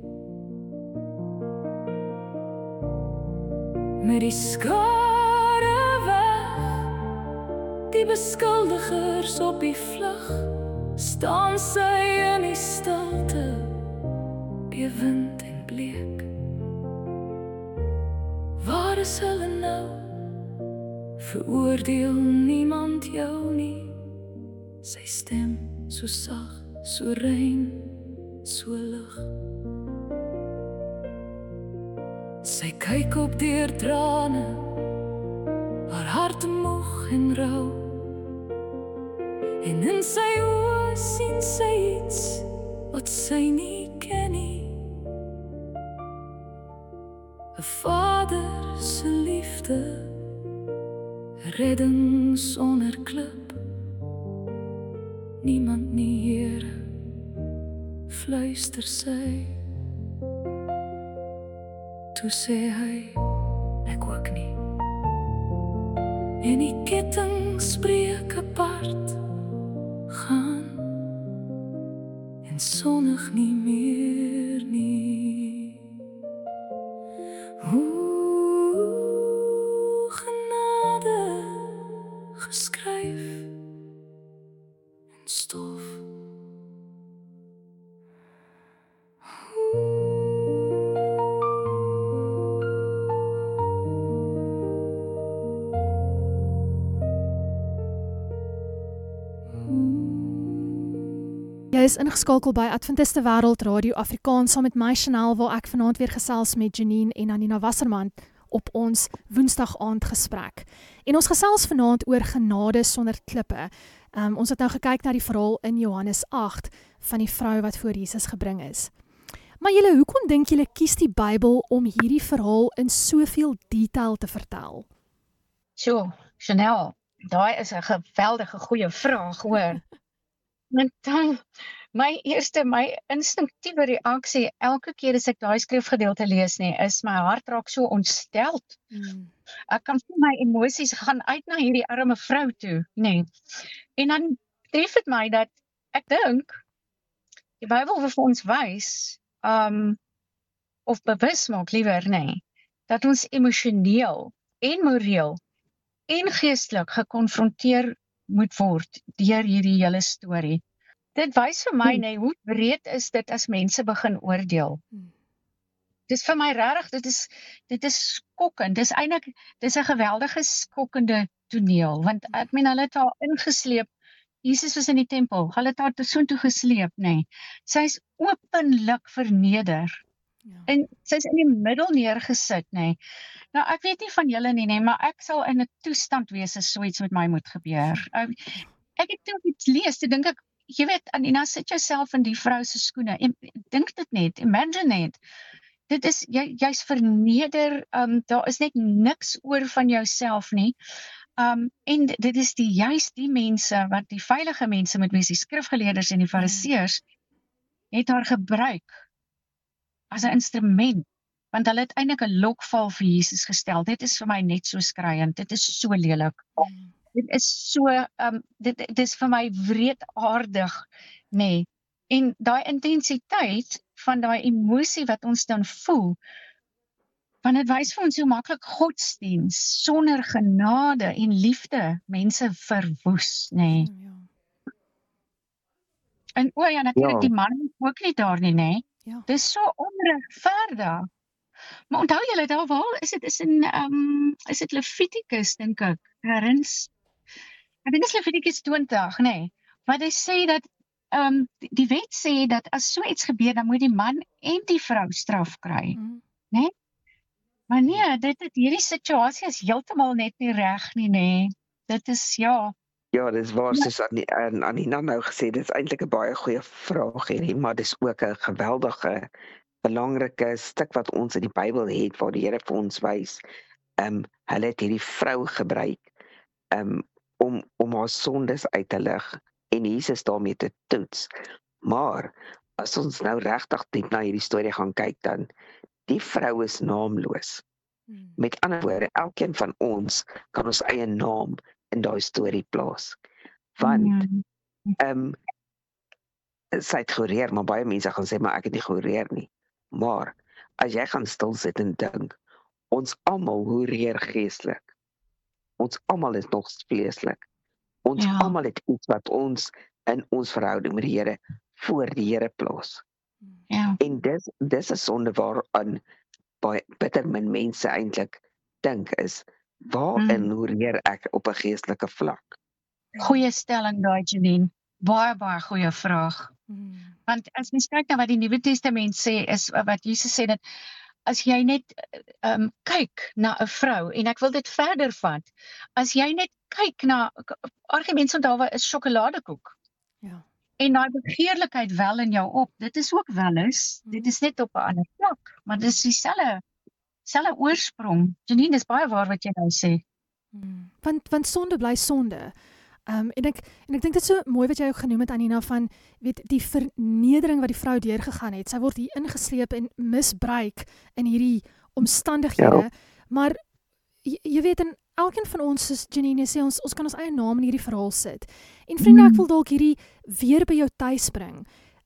Met die skare weg, die beskuldigers op die vlug, staan sy in die stilte, bewend en bleek. Waar is hulle nou? Veroordeel niemand jou nie. Sy stem so sag, so rein, so lig. Sy kyk op deur trane, haar hart moeg en rou. En in sy oë sien sy iets wat sy nie ken nie. 'n Vader se liefde, redding sonder klip. Niemand nie, Here, fluister sy. Toe sê hy, ek ook nie. En die ketting spreek apart, gaan en sonnig nie meer nie. Hoe genade geskryf in stof. Jy is ingeskakel by Adventiste Wêreld Radio Afrikaans saam met my Chanel, waar ek vanaand weer gesels met Janine en Anina Wasserman op ons Woensdag aand gesprek. En ons gesels vanaand oor genade sonder klippe. Um, ons het nou gekyk na die verhaal in Johannes agt van die vrou wat voor Jesus gebring is. Maar julle, hoekom dink julle kies die Bybel om hierdie verhaal in soveel detail te vertel? So, Chanel, daai is 'n geweldige goeie vraag, hoor. Want dan, my eerste, my instinktiewe reaksie, elke keer as ek daai skrifgedeelte lees nie, is my hart raak so ontsteld. Hmm. Ek kan voel my emosies gaan uit na hierdie arme vrou toe, nee. En dan tref dit my dat ek dink, die Bybel wil vir ons wys, um, of bewus maak liewer, nee, dat ons emosioneel en moreel en geestelik gekonfronteer moet word deur hierdie hele storie. Dit wys vir my, nee, hoe breed is dit as mense begin oordeel. Dis vir my regtig, dit is dit is skokkend. Dis eintlik dis 'n geweldige skokkende toneel, want ek meen hulle het haar ingesleep. Jesus was in die tempel. Hulle het haar soontoe gesleep, nê. Nee. Sy is openlik verneder. Ja. En sy is in die middel neergesit, nê. Nee. Nou ek weet nie van julle nie, nê, nee, maar ek sal in 'n toestand wees as so iets met my moet gebeur. Ek, ek het toe iets lees, toe dink ek, jy weet, Anina, sit jouself in die vrou se skoene. En dink dit net, imagine net. Dit is, jy, jy's verneder, um, daar is net niks oor van jouself nie. Um, en dit is die juist die mense, wat die veilige mense moet wees, die skrifgeleerders en die fariseërs, het haar gebruik as 'n instrument, want hulle het eintlik 'n lokval vir Jesus gestel. Dit is vir my net so skreiend, dit is so lelik. Mm. Dit is so, um, dit, dit is vir my wreedaardig, nee. En daai intensiteit van daai emosie wat ons dan voel, want dit wys vir ons hoe maklik godsdiens sonder genade en liefde mense verwoes, nee. Ja. En o ja, natuurlik, ja. Die man ook nie daar nie, nee. Ja. Dis so onregverdig. Maar onthou julle, daar waar is dit is in um, is dit Levitikus, dink ek, herrens. Ek dink dit is Levitikus twintig, nee. Wat hy sê dat um, die wet sê dat as so iets gebeur, dan moet die man en die vrou straf kry, mm. nee. Maar nee, dit het hierdie situasie is heeltemal net nie reg nie, nee. Dit is ja. Ja, dis waar soos aan Anina nou gesê, dit is eintlik 'n baie goeie vraag hierdie, maar dis ook 'n geweldige belangrike stuk wat ons in die Bybel het waar die Here vir ons wys. Ehm um, hulle het hierdie vrou gebruik um, om om haar sondes uit te lig en Jesus daarmee te toets. Maar as ons nou regtig diep na hierdie storie gaan kyk, dan die vrou is naamloos. Hmm. Met ander woorde, elkeen van ons kan ons eie naam in daai storie plaas. Want hmm. um, sy het gehoreer, maar baie mense gaan sê, maar ek het nie gehoreer nie. Maar as jy gaan stil sit en dink, ons almal horeer geestelik. Ons almal is nog vleeslik. Ons ja. almal het iets wat ons in ons verhouding met die Here voor die Here plaas. Ja. En dis dis 'n sonde waaraan baie bitter min mense eintlik dink is, waarin hmm. horeer ek op 'n geestelike vlak? Goeie stelling daai, Janine. Baie baie goeie vraag. Hmm. Want as mens kyk na wat die Nuwe Testament sê, is wat Jesus sê dat as jy net um, kyk na 'n vrou, en ek wil dit verder vat, as jy net kyk na, argument onthou is sjokoladekoek. Ja. En daai begeerlikheid wel in jou op, dit is ook wel eens, hmm. dit is net op 'n ander vlak, maar dit is dieselfde, dieselfde oorsprong. Janine, dis baie waar wat jy nou sê. Hmm. Want, want sonde bly sonde. Um, en ek, en ek dink dit is so mooi wat jy ook genoem het, Anina, van weet, die vernedering wat die vrou deurgegaan het. Sy word hier ingesleep en misbruik in hierdie omstandighede, ja. Maar jy, jy weet, en elkeen van ons, soos Janine sê, ons, ons kan ons eie naam in hierdie verhaal sit. En vriende, ek wil dalk hierdie weer by jou tuis bring.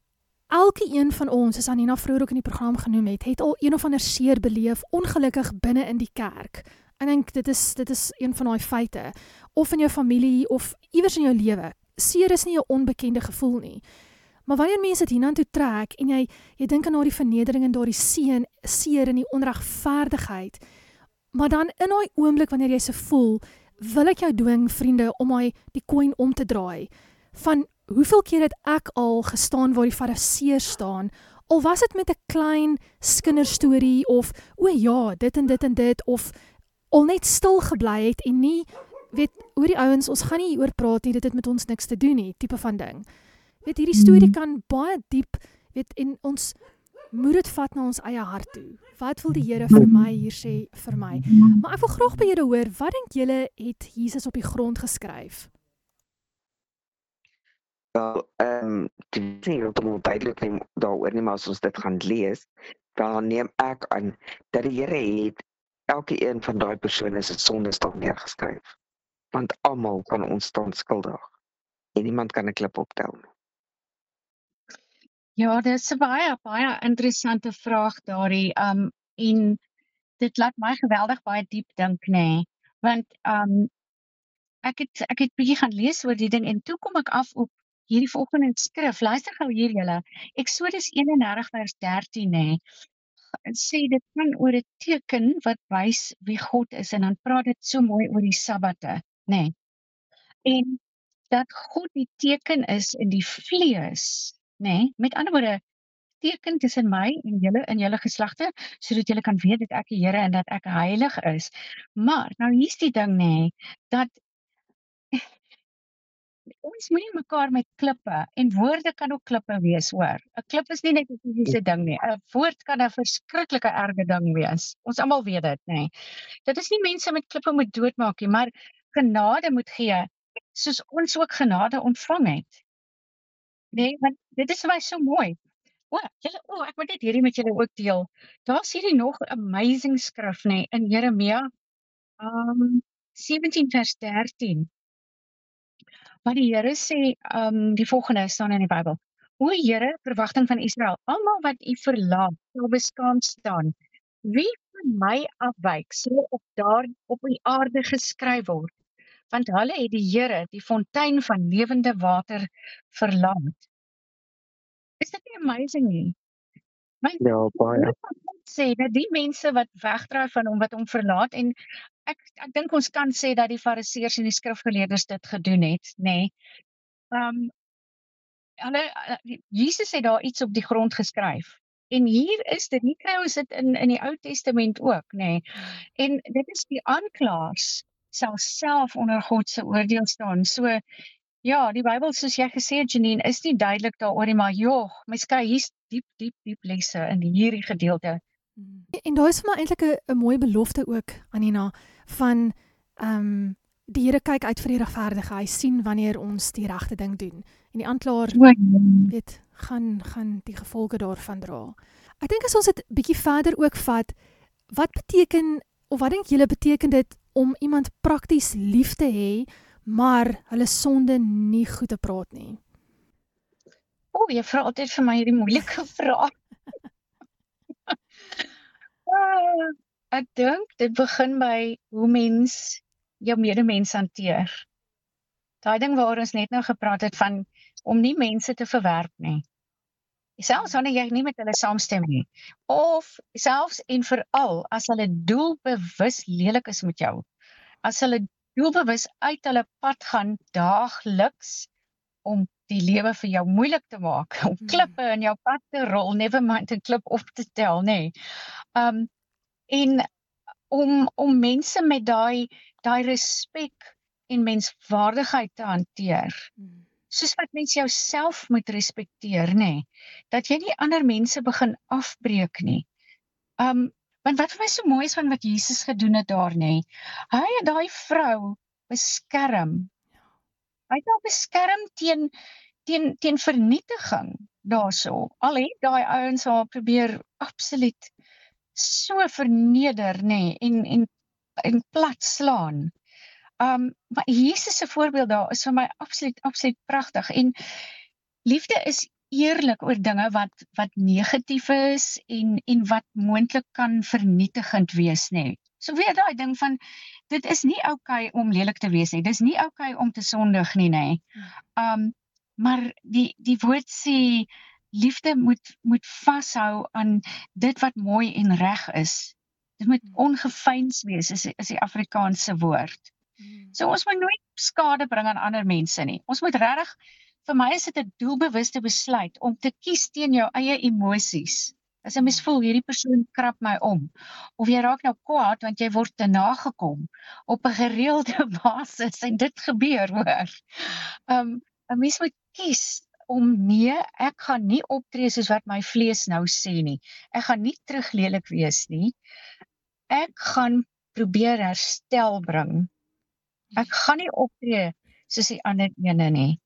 Elke een van ons, soos Anina vroeër ook in die program genoem het, het al een of ander seer beleef, ongelukkig binne in die kerk. Ek dink dit is dit is een van daai feite, of in jou familie of iewers in jou lewe. Seer is nie 'n onbekende gevoel nie. Maar wanneer mense dit hiernatoe trek en jy jy dink aan daardie vernedering en daardie seën, seer en die onregverdigheid, maar dan in daai oomblik wanneer jy se voel, wil ek jou dwing, vriende, om daai die koin om te draai. Van hoeveel keer het ek al gestaan waar die fariseërs staan, al was dit met 'n klein kinderstorie of o ja, dit en dit en dit, of al net stil gebly het en nie, weet, oor die ouens, ons gaan nie oor praat nie, dit het met ons niks te doen nie, tipe van ding. Weet, hierdie storie kan baie diep, weet, en ons moet dit vat na ons eie hart toe. Wat wil die Here vir my hier sê vir my? Maar ek wil graag by julle hoor, wat dink julle het Jesus op die grond geskryf? Wel, ehm, die sê heeltemal duidelik nie daaroor nie, maar as ons dit gaan lees, dan neem ek aan dat die Here het elke een van daai persone se sondes daar neergeskryf. Want almal kan ons staan skuldig. En niemand kan 'n klip optel nie. Ja, dis 'n baie, baie interessante vraag daardie, um, en dit laat my geweldig baie diep dink, nê, nee. Want, um, ek het ek het bietjie gaan lees oor die ding en toe kom ek af op hierdie volgende skrif. Luister gou hier julle. Eksodus eenendertig vers dertien, nê. Nee. Dit sê dit gaan oor 'n teken wat wys wie God is en dan praat dit so mooi oor die Sabbate, nê. Nee. En dat God die teken is in die vlees, nê. Nee. Met ander woorde, teken tussen my en julle en julle geslagte, sodat julle kan weet dat ek die Here en dat ek heilig is. Maar nou hier's die ding, nê, nee, dat ons moenie mekaar met klippe en woorde kan ook klippe wees, hoor. 'n Klip is nie net 'n fisiese ding nie. 'n Woord kan 'n verskriklike erge ding wees. Ons almal weet dit, nê. Nee. Dit is nie mense met klippe moet doodmaak nie, maar genade moet gee, soos ons ook genade ontvang het. Nee, want dit is vir my so mooi. O, julle o, ek moet net hierdie met julle ook deel. Daar's hierdie nog amazing skrif, nê, nee, in Jeremia, um, sewentien vers dertien. Wat die Here sê, um, die volgende staan in die Bybel. O Here, verwagting van Israel, almal wat U verlaat, sal beskaamd staan. Wie van my afwyk, sal op daar op die aarde geskryf word, want hulle het die Here, die fontein van lewende water, verlaat. Is dit nie amazing nie? My Ja, baie. sê dat die mense wat wegdraai van hom, wat hom verlaat, en ek ek dink ons kan sê dat die fariseërs en die skrifgeleerdes dit gedoen het, nê. Nee. Um hulle Jesus het daar iets op die grond geskryf. En hier is dit, nie kry ons dit in in die Ou Testament ook, nê. Nee. En dit is die aanklaers sal self onder God se oordeel staan. So ja, die Bybel, soos jy gesê het, Janine, is nie duidelik daaroor nie, maar joh, mens kry hier's diep, diep, diep lesse in hierdie gedeelte. En daar is vir my eintlik 'n 'n mooi belofte ook, Anina, van ehm um, die Here kyk uit vir die regverdige. Hy sien wanneer ons die regte ding doen. En die aanklaer weet gaan gaan die gevolge daarvan dra. Ek dink as ons dit bietjie verder ook vat, wat beteken of wat dink julle beteken dit om iemand prakties lief te hê, maar hulle sonde nie goed te praat nie? O, jy vra altyd vir my hierdie moeilike vraag. uh, ek dink dit begin by hoe mens jou medemens hanteer. Daai ding waaroor ons net nou gepraat het van om nie mense te verwerp nie. Selfs wanneer jy nie met hulle saamstem nie. Of selfs en veral as hulle doelbewus lelik is met jou. As hulle doelbewus uit hulle pad gaan daagliks om die lewe vir jou moeilik te maak, om klippe in jou pad te rol, never mind 'n klip op te tel, nê. Nee. Um en om om mense met daai daai respek en menswaardigheid te hanteer. Soos wat mens jouself moet respekteer, nê. Nee. Dat jy nie ander mense begin afbreek nie. Um want wat vir my so mooi is van wat Jesus gedoen het daar, nê. Nee. Hy het daai vrou beskerm. Hy het haar beskerm teen teen teen vernietiging daarso. Al het daai ouens haar probeer absoluut so verneder, nê, nee, en en en plat slaan. Um maar Jesus se voorbeeld daar is vir my absoluut absoluut pragtig, en liefde is eerlik oor dinge wat wat negatief is en en wat moontlik kan vernietigend wees, nê. Nee. So weer daai ding van dit is nie oukei om lelik te wees nie. Dis nie oukei om te sondig nie, nê. Nee. Um maar die die woord sê liefde moet moet vashou aan dit wat mooi en reg is. Dit moet ongeveins wees, is is die Afrikaanse woord. So ons moet nooit skade bring aan ander mense nie. Ons moet regtig, vir my is dit 'n doelbewuste besluit om te kies teen jou eie emosies. As jy mens voel hierdie persoon krap my om, of jy raak nou kwaad want jy word te nagekom op 'n gereelde basis en dit gebeur, hoor. Um 'n mens moet kies om nee, ek gaan nie optree soos wat my vlees nou sê nie. Ek gaan nie terug lelik wees nie. Ek gaan probeer herstel bring. Ek gaan nie optree soos die ander ene nie.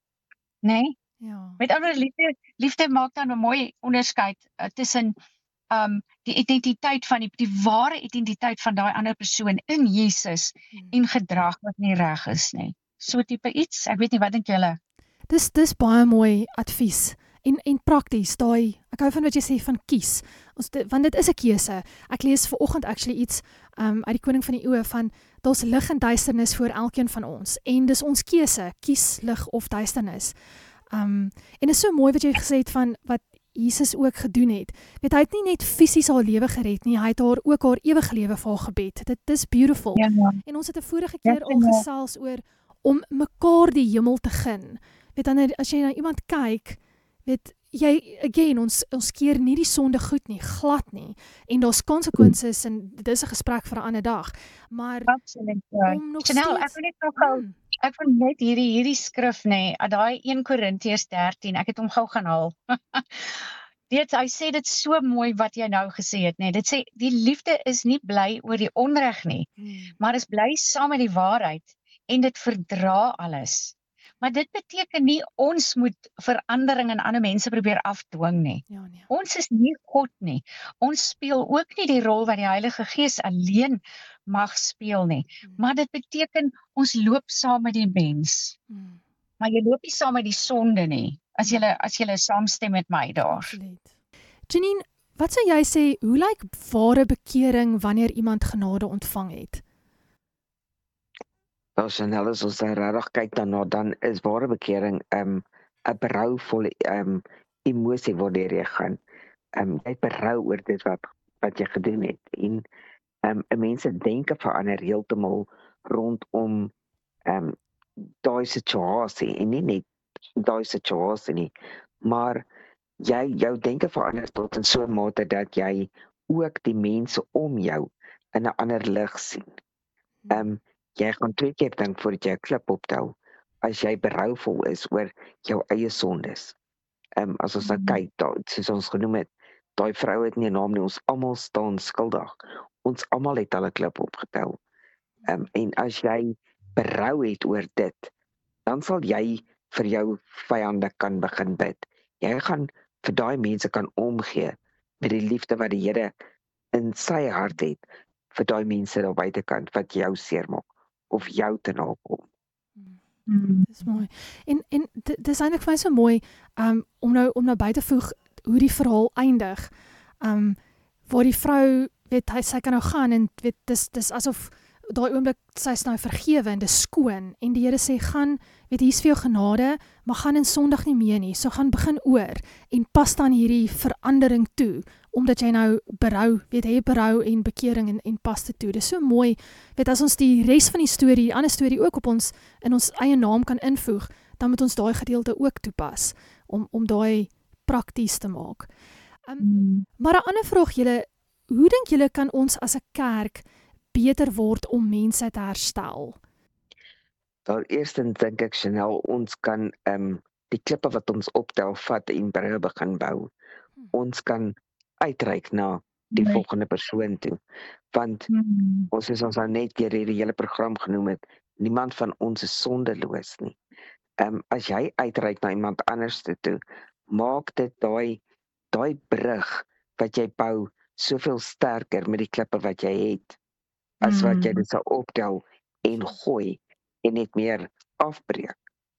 Nee? Ja. Met ander liefde, liefde maak dan 'n mooi onderskeid uh, tussen um die identiteit van die die ware identiteit van daai ander persoon in Jesus hmm. en gedrag wat nie reg is nie. So tipe iets. Ek weet nie, wat dink julle? Dis dis baie mooi advies. En en prakties, daai ek hou van wat jy sê van kies. Ons want dit is 'n keuse. Ek lees vanoggend actually iets um uit die Koning van die Eeue van daar's lig en duisternis vir elkeen van ons en dis ons keuse, kies lig of duisternis. Um en dit is so mooi wat jy gesê het van wat Jesus ook gedoen het. Weet hy het nie net fisies haar lewe gered nie, hy het haar ook haar ewige lewe vir haar gebed. Dit is beautiful. Ja, ja. En ons het 'n vorige keer Ja, al ja. gesels oor om mekaar die hemel te gun. Weet dan as jy na iemand kyk, weet jy again ons ons keer nie die sonde goed nie, glad nie. En daar's konsekwensies en dit is 'n gesprek vir 'n ander dag. Maar Absoluut. Ja. om nog Chanel, steeds ek wil net nog gou Mm, ek wil net hierdie hierdie skrif nê, nee, daai een Korintiërs dertien, ek het hom gou gaan haal. Dit hy sê dit so mooi wat jy nou gesê het, nê. Nee. Dit sê die liefde is nie bly oor die onreg nie, mm, maar is bly saam met die waarheid en dit verdra alles. Maar dit beteken nie ons moet verandering in ander mense probeer afdwing nie. ja nee. Ons is nie God nie. Ons speel ook nie die rol wat die Heilige Gees alleen mag speel nie. Maar dit beteken ons loop saam met die mens. Mm, Maar jy loop nie saam met die sonde nie. As jy as jy saamstem met my daar. absoluut. Janine, wat sou jy sê, hoe lyk ware bekering wanneer iemand genade ontvang het? Nou Chanel, as ons daar regtig kyk daarna, dan is ware bekering um, 'n berouvolle um, emosie waardeur jy gaan. Um, jy het berou oor dit wat, wat jy gedoen het. En um, mense denke verander heeltemal rondom um, daai situasie en nie net daai situasie nie, maar jy jou denke verander tot in so 'n mate dat jy ook die mense om jou in 'n ander lig sien. Um, jy gaan twee keer dink voordat jy 'n klip optel as jy berouvol is oor jou eie sondes. Um, as ons nou kyk, daar, soos ons genoem het, daai vrou het nie 'n naam nie, ons almal staan skuldig. Ons almal het al 'n klip opgetel. Um, en as jy berou het oor dit, dan sal jy vir jou vyande kan begin bid. Jy gaan vir daai mense kan omgee met die liefde wat die Here in sy hart het vir daai mense daar buitekant wat jou seermaak of jou te nakom. Mm. Dis mooi. En en dit dis eintlik vir my so mooi um om nou om nou by te voeg hoe die verhaal eindig. Um waar die vrou weet hy sy kan nou gaan en weet dis dis asof daai oomblik sy's nou vergewe en dis skoon en die Here sê gaan weet hier's vir jou genade, maar gaan in sondig nie meer nie. So gaan begin oor en pas dan hierdie verandering toe omdat jy nou berou, weet jy berou en bekering en en pas dit toe. Dis so mooi. Weet as ons die res van die storie, die ander storie ook op ons in ons eie naam kan invoeg, dan moet ons daai gedeelte ook toepas om om daai prakties te maak. Um, Mm. maar 'n ander vraag julle, hoe dink julle kan ons as 'n kerk beter word om mense te herstel? Daar eerstens dink ek Chanel, ons kan um, die klippe wat ons optel vat en brûe begin bou. Ons kan uitreik na die Nee. volgende persoon toe. Want Mm. ons is ons nou net deur hierdie hele program genoem het, niemand van ons is sondeloos nie. Um, as jy uitreik na iemand anders toe, toe maak dit daai daai brug wat jy bou soveel sterker met die klippe wat jy het, as wat jy Mm. dit sal optel en gooi en net meer afbreek.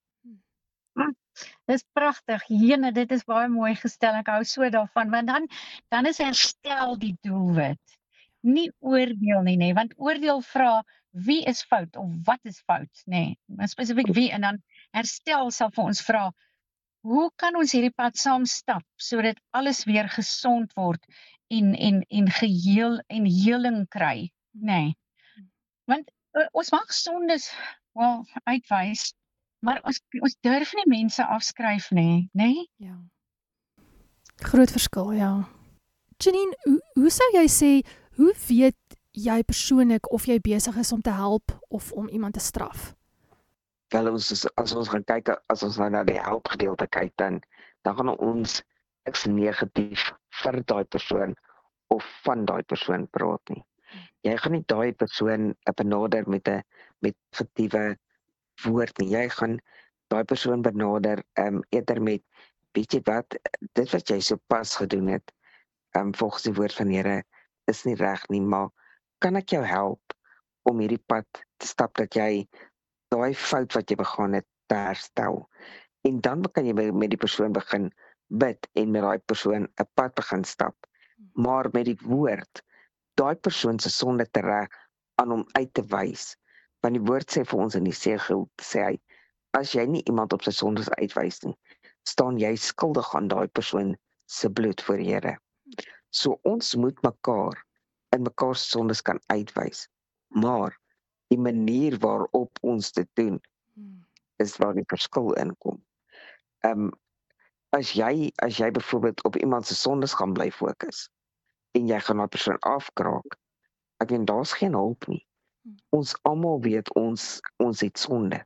Dis pragtig. Jene, dit is baie mooi gestel. Ek hou so daarvan, want dan dan is herstel die doelwit. Nie oordeel nie, nê, want oordeel vra wie is fout of wat is fout, nê. Maar spesifiek wie en dan herstel sal vir ons vra hoe kan ons hierdie pad saam stap sodat alles weer gesond word en en en geheel en heling kry, nê. Want uh, ons mag sondes wel uitwys, maar ons ons durf nie mense afskryf nie, nê? Ja. Groot verskil, ja. Janine, hoe, hoe sou jy sê, hoe weet jy persoonlik of jy besig is om te help of om iemand te straf? Wel, ons is, as ons gaan kyk, as ons nou na die helpgedeelte kyk, dan, dan gaan ons niks negatief vir daai persoon of van daai persoon praat nie. Jy gaan nie daai persoon benader met 'n met negatiewe woord nie. Jy gaan daai persoon benader um, eerder met, weet jy wat, dit wat jy sopas gedoen het, um, volgens die woord van die Here, is nie reg nie, maar kan ek jou help om hierdie pad te stap dat jy daai fout wat jy begaan het te herstel. En dan kan jy met die persoon begin bid en met daai persoon 'n pad begin stap, maar met die woord, daai persoon se sonde te reg aan hom uit te wys. Want die woord sê vir ons in die segel, sê hy, as jy nie iemand op sy sondes uitwys nie, staan jy skuldig aan daai persoon se bloed voor die Here. So ons moet mekaar in mekaar se sondes kan uitwys, maar die manier waarop ons dit doen, is waar die verskil inkom. Um, as jy, as jy byvoorbeeld op iemand se sondes gaan bly fokus, en jy gaan daai persoon afkraak, ek meen, daar's geen hulp nie. Ons almal weet ons, ons het sonde.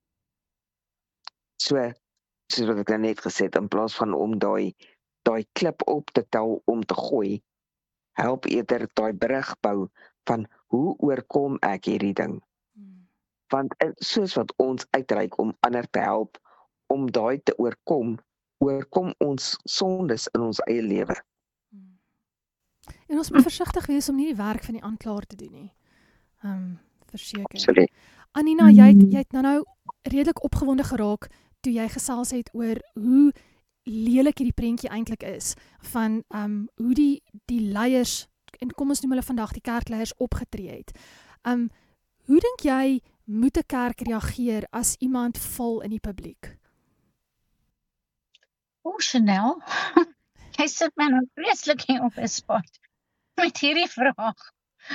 So, soos wat ek nou net gesê het, in plaas van om daai, daai klip op te tel om te gooi, help eerder daai brug bou van, hoe oorkom ek hierdie ding? Want soos wat ons uitreik om ander te help, om daai te oorkom, oorkom ons sondes in ons eie lewe. En ons moet versigtig wees om nie die werk van die aanklaer te doen nie. Um, verseker. Absoluut. Anina, jy het, jy het nou nou redelik opgewonde geraak toe jy gesels het oor hoe lelik hierdie prentjie eintlik is van um, hoe die, die leiers, en kom ons noem hulle vandag die kerkleiers, opgetree het. Um, hoe dink jy moet 'n kerk reageer as iemand val in die publiek? O, Chanel, jy sit my nou vreeslik hier op 'n spot met hierdie vraag.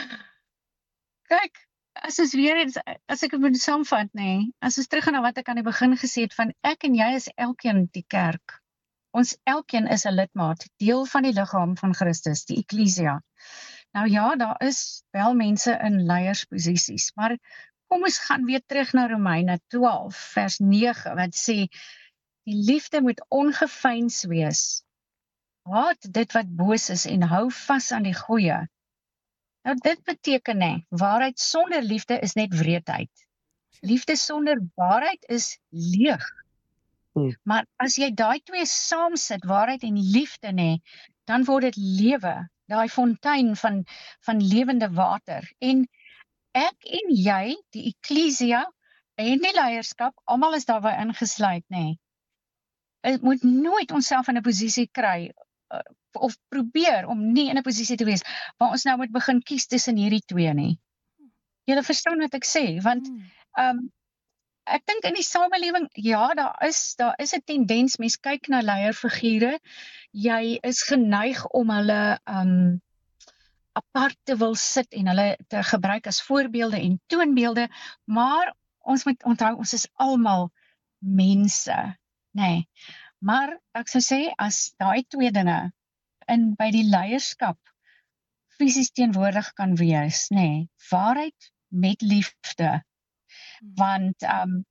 Kyk, as ons weer eens, as ek het moet saamvat, nee, as ons teruggaan na wat ek aan die begin gesê het, van ek en jy is elkeen die kerk. Ons elkeen is 'n lidmaat, deel van die liggaam van Christus, die Ekklesia. Nou ja, daar is wel mense in leiersposisies, maar kom ons gaan weer terug na Romeine twaalf, vers nege, wat sê, die liefde moet ongeveins wees. Haat dit wat boos is en hou vas aan die goeie. Nou dit beteken nie, waarheid sonder liefde is net wreedheid. Liefde sonder waarheid is leeg. Hmm. Maar as jy daai twee saam sit, waarheid en liefde nê, dan word dit lewe, daai fontein van, van lewende water. En ek en jy, die Ekklesia en die leierskap, almal is daarby ingesluit nê. Ek moet nooit onsself in 'n posisie kry, uh, of probeer om nie in 'n posisie te wees, waar ons nou moet begin kies tussen hierdie twee nie. Julle verstaan wat ek sê, want um, ek dink in die samelewing, ja, daar is, daar is 'n tendens, mens kyk na leierfigure, jy is geneig om hulle um, apart te wil sit en hulle te gebruik as voorbeelde en toonbeelde, maar ons moet onthou, ons is almal mense, nee. Maar ek sou sê, as daai twee dinge in by die leierskap fisies teenwoordig kan wees, nee, waarheid met liefde, want um,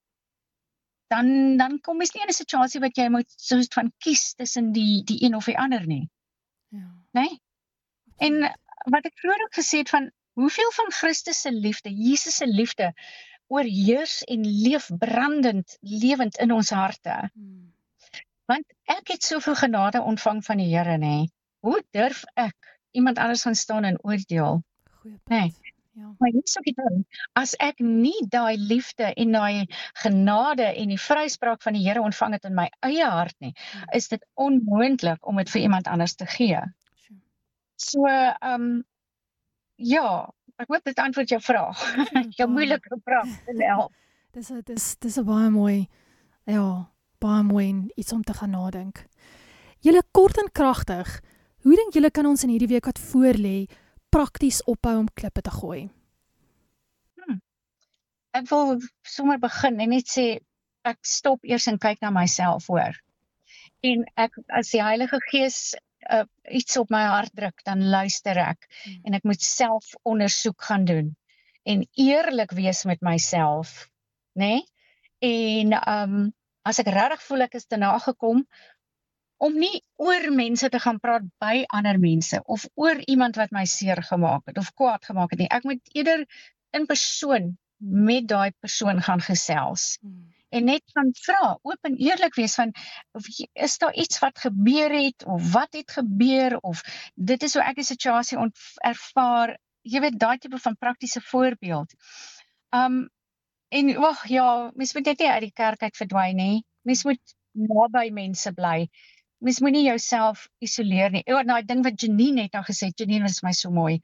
dan, dan kom ons nie in 'n situasie wat jy moet soos van kies tussen die, die een of die ander nie. Ja. Nee? En wat ek vroeër ook gesê het van, hoeveel van Christus se liefde, Jesus se liefde, oorheers en leef brandend, lewend in ons harte. Hmm. Want ek het soveel genade ontvang van die Here, nê. Hoe durf ek iemand anders gaan staan en oordeel? Goeie punt. Nee. Ja. Maar hier is ook die ding, as ek nie daai liefde en daai genade en die vryspraak van die Here ontvang het in my eie hart nie, Hmm. is dit onmoontlik om dit vir iemand anders te gee. Sure. So, um, ja, ek hoop dit antwoord jou vraag. Jou moeilike vraag, Chanel. Dis 'n dis dis 'n baie mooi, ja, baie mooi en iets om te gaan nadink. Julle kort en kragtig, hoe dink julle kan ons in hierdie week wat voorlê prakties ophou om klippe te gooi? Hmm. Ek wil sommer begin en net sê, ek stop eers en kyk na myself, hoor. En ek, as die Heilige Gees uh, iets op my hart druk, dan luister ek. Hmm. En ek moet self ondersoek gaan doen. En eerlik wees met myself, né? En um, as ek regtig voel ek is te nagekom, om nie oor mense te gaan praat by ander mense, of oor iemand wat my seer gemaak het, of kwaad gemaak het nie. Ek moet eerder in persoon met daai persoon gaan gesels. Hmm. En net van vra, oop en eerlik wees van, of is daar iets wat gebeur het, of wat het gebeur, of dit is hoe ek die situasie ervaar, jy weet, daai tipe van praktiese voorbeeld. Um, en, wag, ja, mens moet net nie uit die kerk uit verdwyn nie, mens moet naby mense bly. mens moenie jouself isoleer nie. O, nou, ding wat Janine het nou gesê, Janine was my so mooi,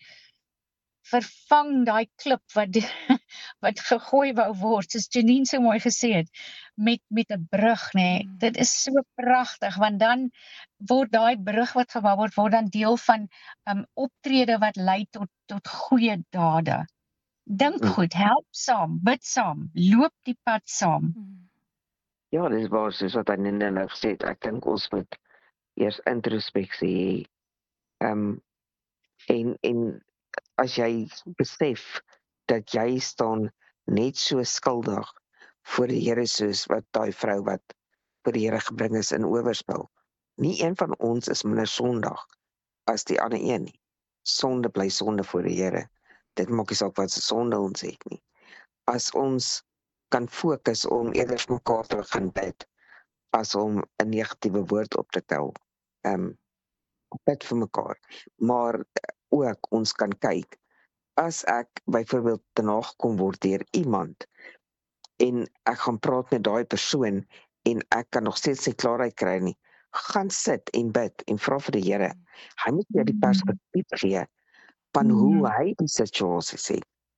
vervang daai klip wat, wat gegooi wou word, soos Janine so mooi gesê het, met, met 'n brug, nee. Mm. Dit is so pragtig, want dan word daai brug wat gebou word, word dan deel van um, optrede wat lei tot, tot goeie dade. Dink goed, help saam, bid saam, loop die pad saam. Ja, dis waar, soos wat hy net nou gesê het, ek dink ons moet eers introspeksie hê. Um, en, en as jy besef dat jy staan net so skuldig voor die Here soos wat daai vrou wat voor die Here gebring is in oorspel. Nie een van ons is minder sondig as die ander een nie. Sonde bly sonde voor die Here. Dit maak nie saak wat se sonde ons het nie. As ons kan fokus om eerder vir mekaar te gaan bid, as om 'n negatiewe woord op te tel. Um, bid vir mekaar. Maar ook ons kan kyk, as ek byvoorbeeld te nagekom word deur iemand, en ek gaan praat met daai persoon, en ek kan nog steeds nie klaarheid kry nie, gaan sit en bid, en vra vir die Here. Hy moet jou die perspektief gee, van mm. hoe hy die situasie sê,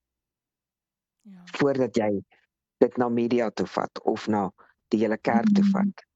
ja. voordat jy dit na media toe vat, of na die hele kerk toe vat.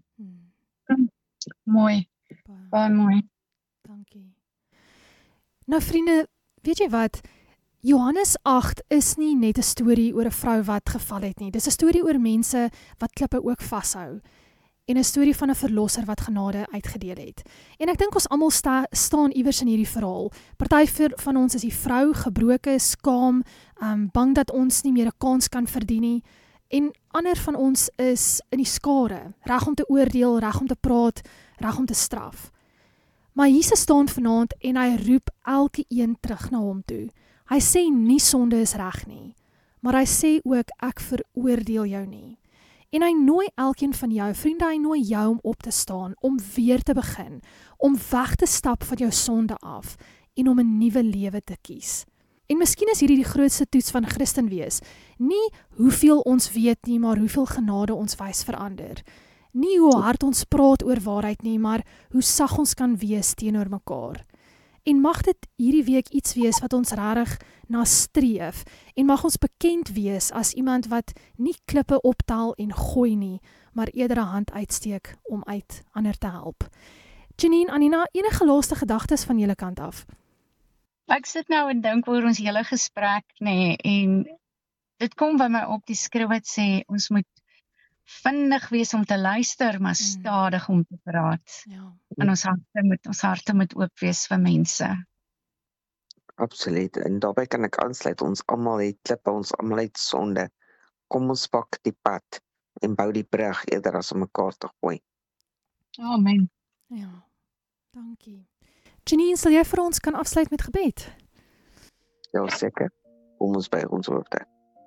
Mm. Mooi, baie mooi. Dankie. Nou vriende, weet jy wat, Johannes agt is nie net 'n storie oor 'n vrou wat geval het nie, dis 'n storie oor mense wat klippe ook vashou, en 'n storie van 'n verlosser wat genade uitgedeel het. En ek dink ons almal sta, staan iewers in hierdie verhaal. Party van ons is die vrou, gebroke, skaam, um, bang dat ons nie meer 'n kans kan verdien nie, en ander van ons is in die skare, reg om te oordeel, reg om te praat, reg om te straf. Maar Jesus staan vanaand en hy roep elke een terug na hom toe. Hy sê nie sonde is reg nie, maar hy sê ook ek veroordeel jou nie. En hy nooi elkeen van jou, vriende, hy nooi jou om op te staan, om weer te begin, om weg te stap van jou sonde af en om 'n nuwe lewe te kies. En miskien is hierdie die grootste toets van Christen wees. Nie hoeveel ons weet nie, maar hoeveel genade ons wys verander. Nie hoe hard ons praat oor waarheid nie, maar hoe sag ons kan wees teenoor mekaar. En mag dit hierdie week iets wees wat ons regtig na streef, en mag ons bekend wees as iemand wat nie klippe optel en gooi nie, maar eerder 'n hand uitsteek om uit ander te help. Janine, Anina, enige laaste gedagtes van julle kant af? Ek sit nou en dink oor ons hele gesprek, nee, en dit kom by my op, die skrif wat sê, ons moet vinnig wees om te luister, maar stadig om te praat. Ja. En ons harte moet, ons harte moet oop wees vir mense. Absoluut, en daarbij kan ek aansluit, ons almal het klippe, ons almal het sonde. Kom ons pak die pad en bou die brug eerder as om mekaar te gooi. Amen. Ja, dankie. Janine, sal jy vir ons kan afsluit met gebed? Ja, seker. Kom ons by ons hoofde.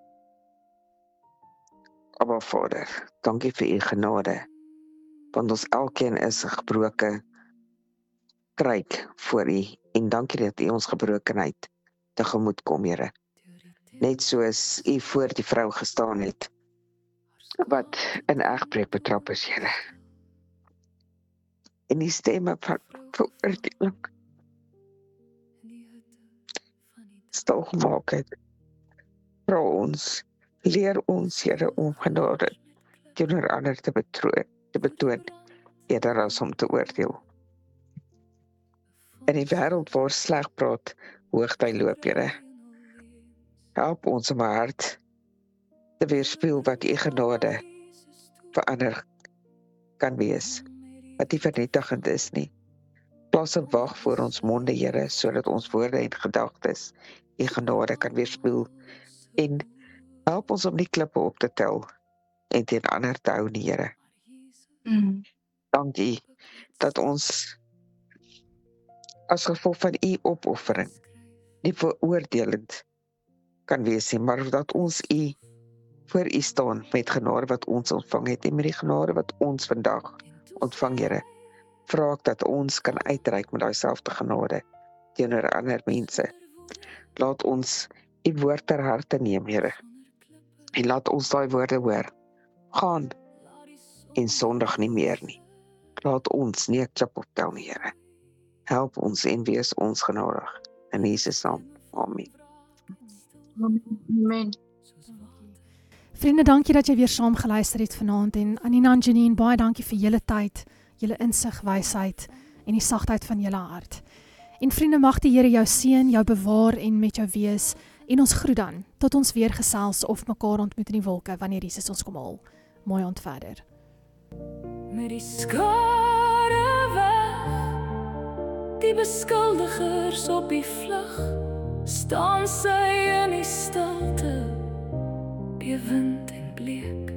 Aba Vader, dankie vir u genade, want ons elkeen is 'n gebroke kruik voor u, en dankie dat u ons gebrokenheid tegemoet kom, Here. Net soos u voor die vrou gestaan het, wat in egbreek betrap is, Here. En die stemme van veroordeling stil gemaak het. Vra ons, leer ons, Here, om genade teenoor ander te betoon, te betoon, eerder as om te oordeel. In die wêreld waar sleg praat, hoogtyd loop, Here. Help ons om 'n hart te weerspieël wat u genade vir ander kan wees, wat nie vernietigend is nie. Plaas 'n wag voor ons monde, Here, sodat ons woorde en gedagtes u genade kan weerspieël, en help ons om nie klippe op te tel en teen ander te hou nie, Here. Mm. Dankie dat ons as gevolg van u opoffering nie veroordelend kan wees nie, maar dat ons u voor u staan met genade wat ons ontvang het, en met die genade wat ons vandag ontvang, Here. Vra ek dat ons kan uitreik met daai selfde genade teenoor ander mense. Laat ons u woord ter harte neem, Here. En laat ons daai woorde hoor. Gaan en sondig nie meer nie. Laat ons nie 'n klip optel nie, Here. Help ons en wees ons genadig. In Jesus naam. Amen. Amen. Vriende, dankie dat jy weer saam geluister het vanaand en Anina en Janine, baie dankie vir julle tyd, julle insig, wysheid en die sagtheid van julle hart. En vriende, mag die Here jou seën, jou bewaar en met jou wees en ons groet dan tot ons weer gesels of mekaar ontmoet in die wolke wanneer Jesus ons kom haal. Mooi aand verder. Met die skare weg, die beskuldigers op die vlug, staan sy in die stilte, bewend en bleek.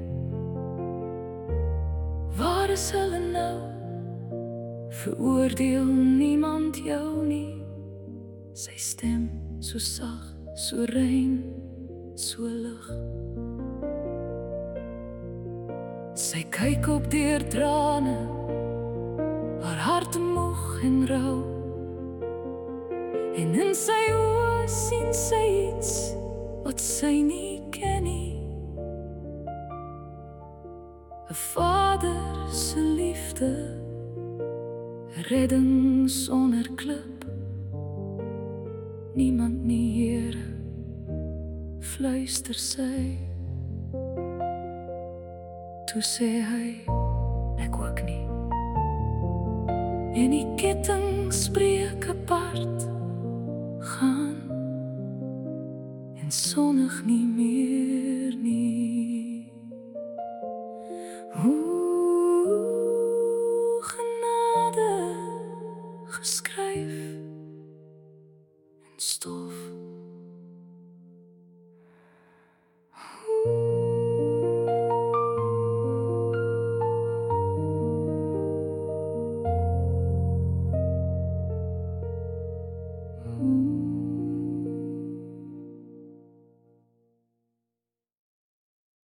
Waar is hulle nou? Veroordeel niemand jou nie. Sy stem so sag, so rein, so lig. Sy kyk op deur trane, haar hart moeg en rou. En in sy oë sien sy iets wat sy nie ken nie. 'n Vader se liefde, redding sonder klip. Niemand nie, Here, fluister sy. Toe sê hy, ek ook nie. En die ketting spreek apart, gaan en sonnig nie meer nie. Hoe genade geskryf in stof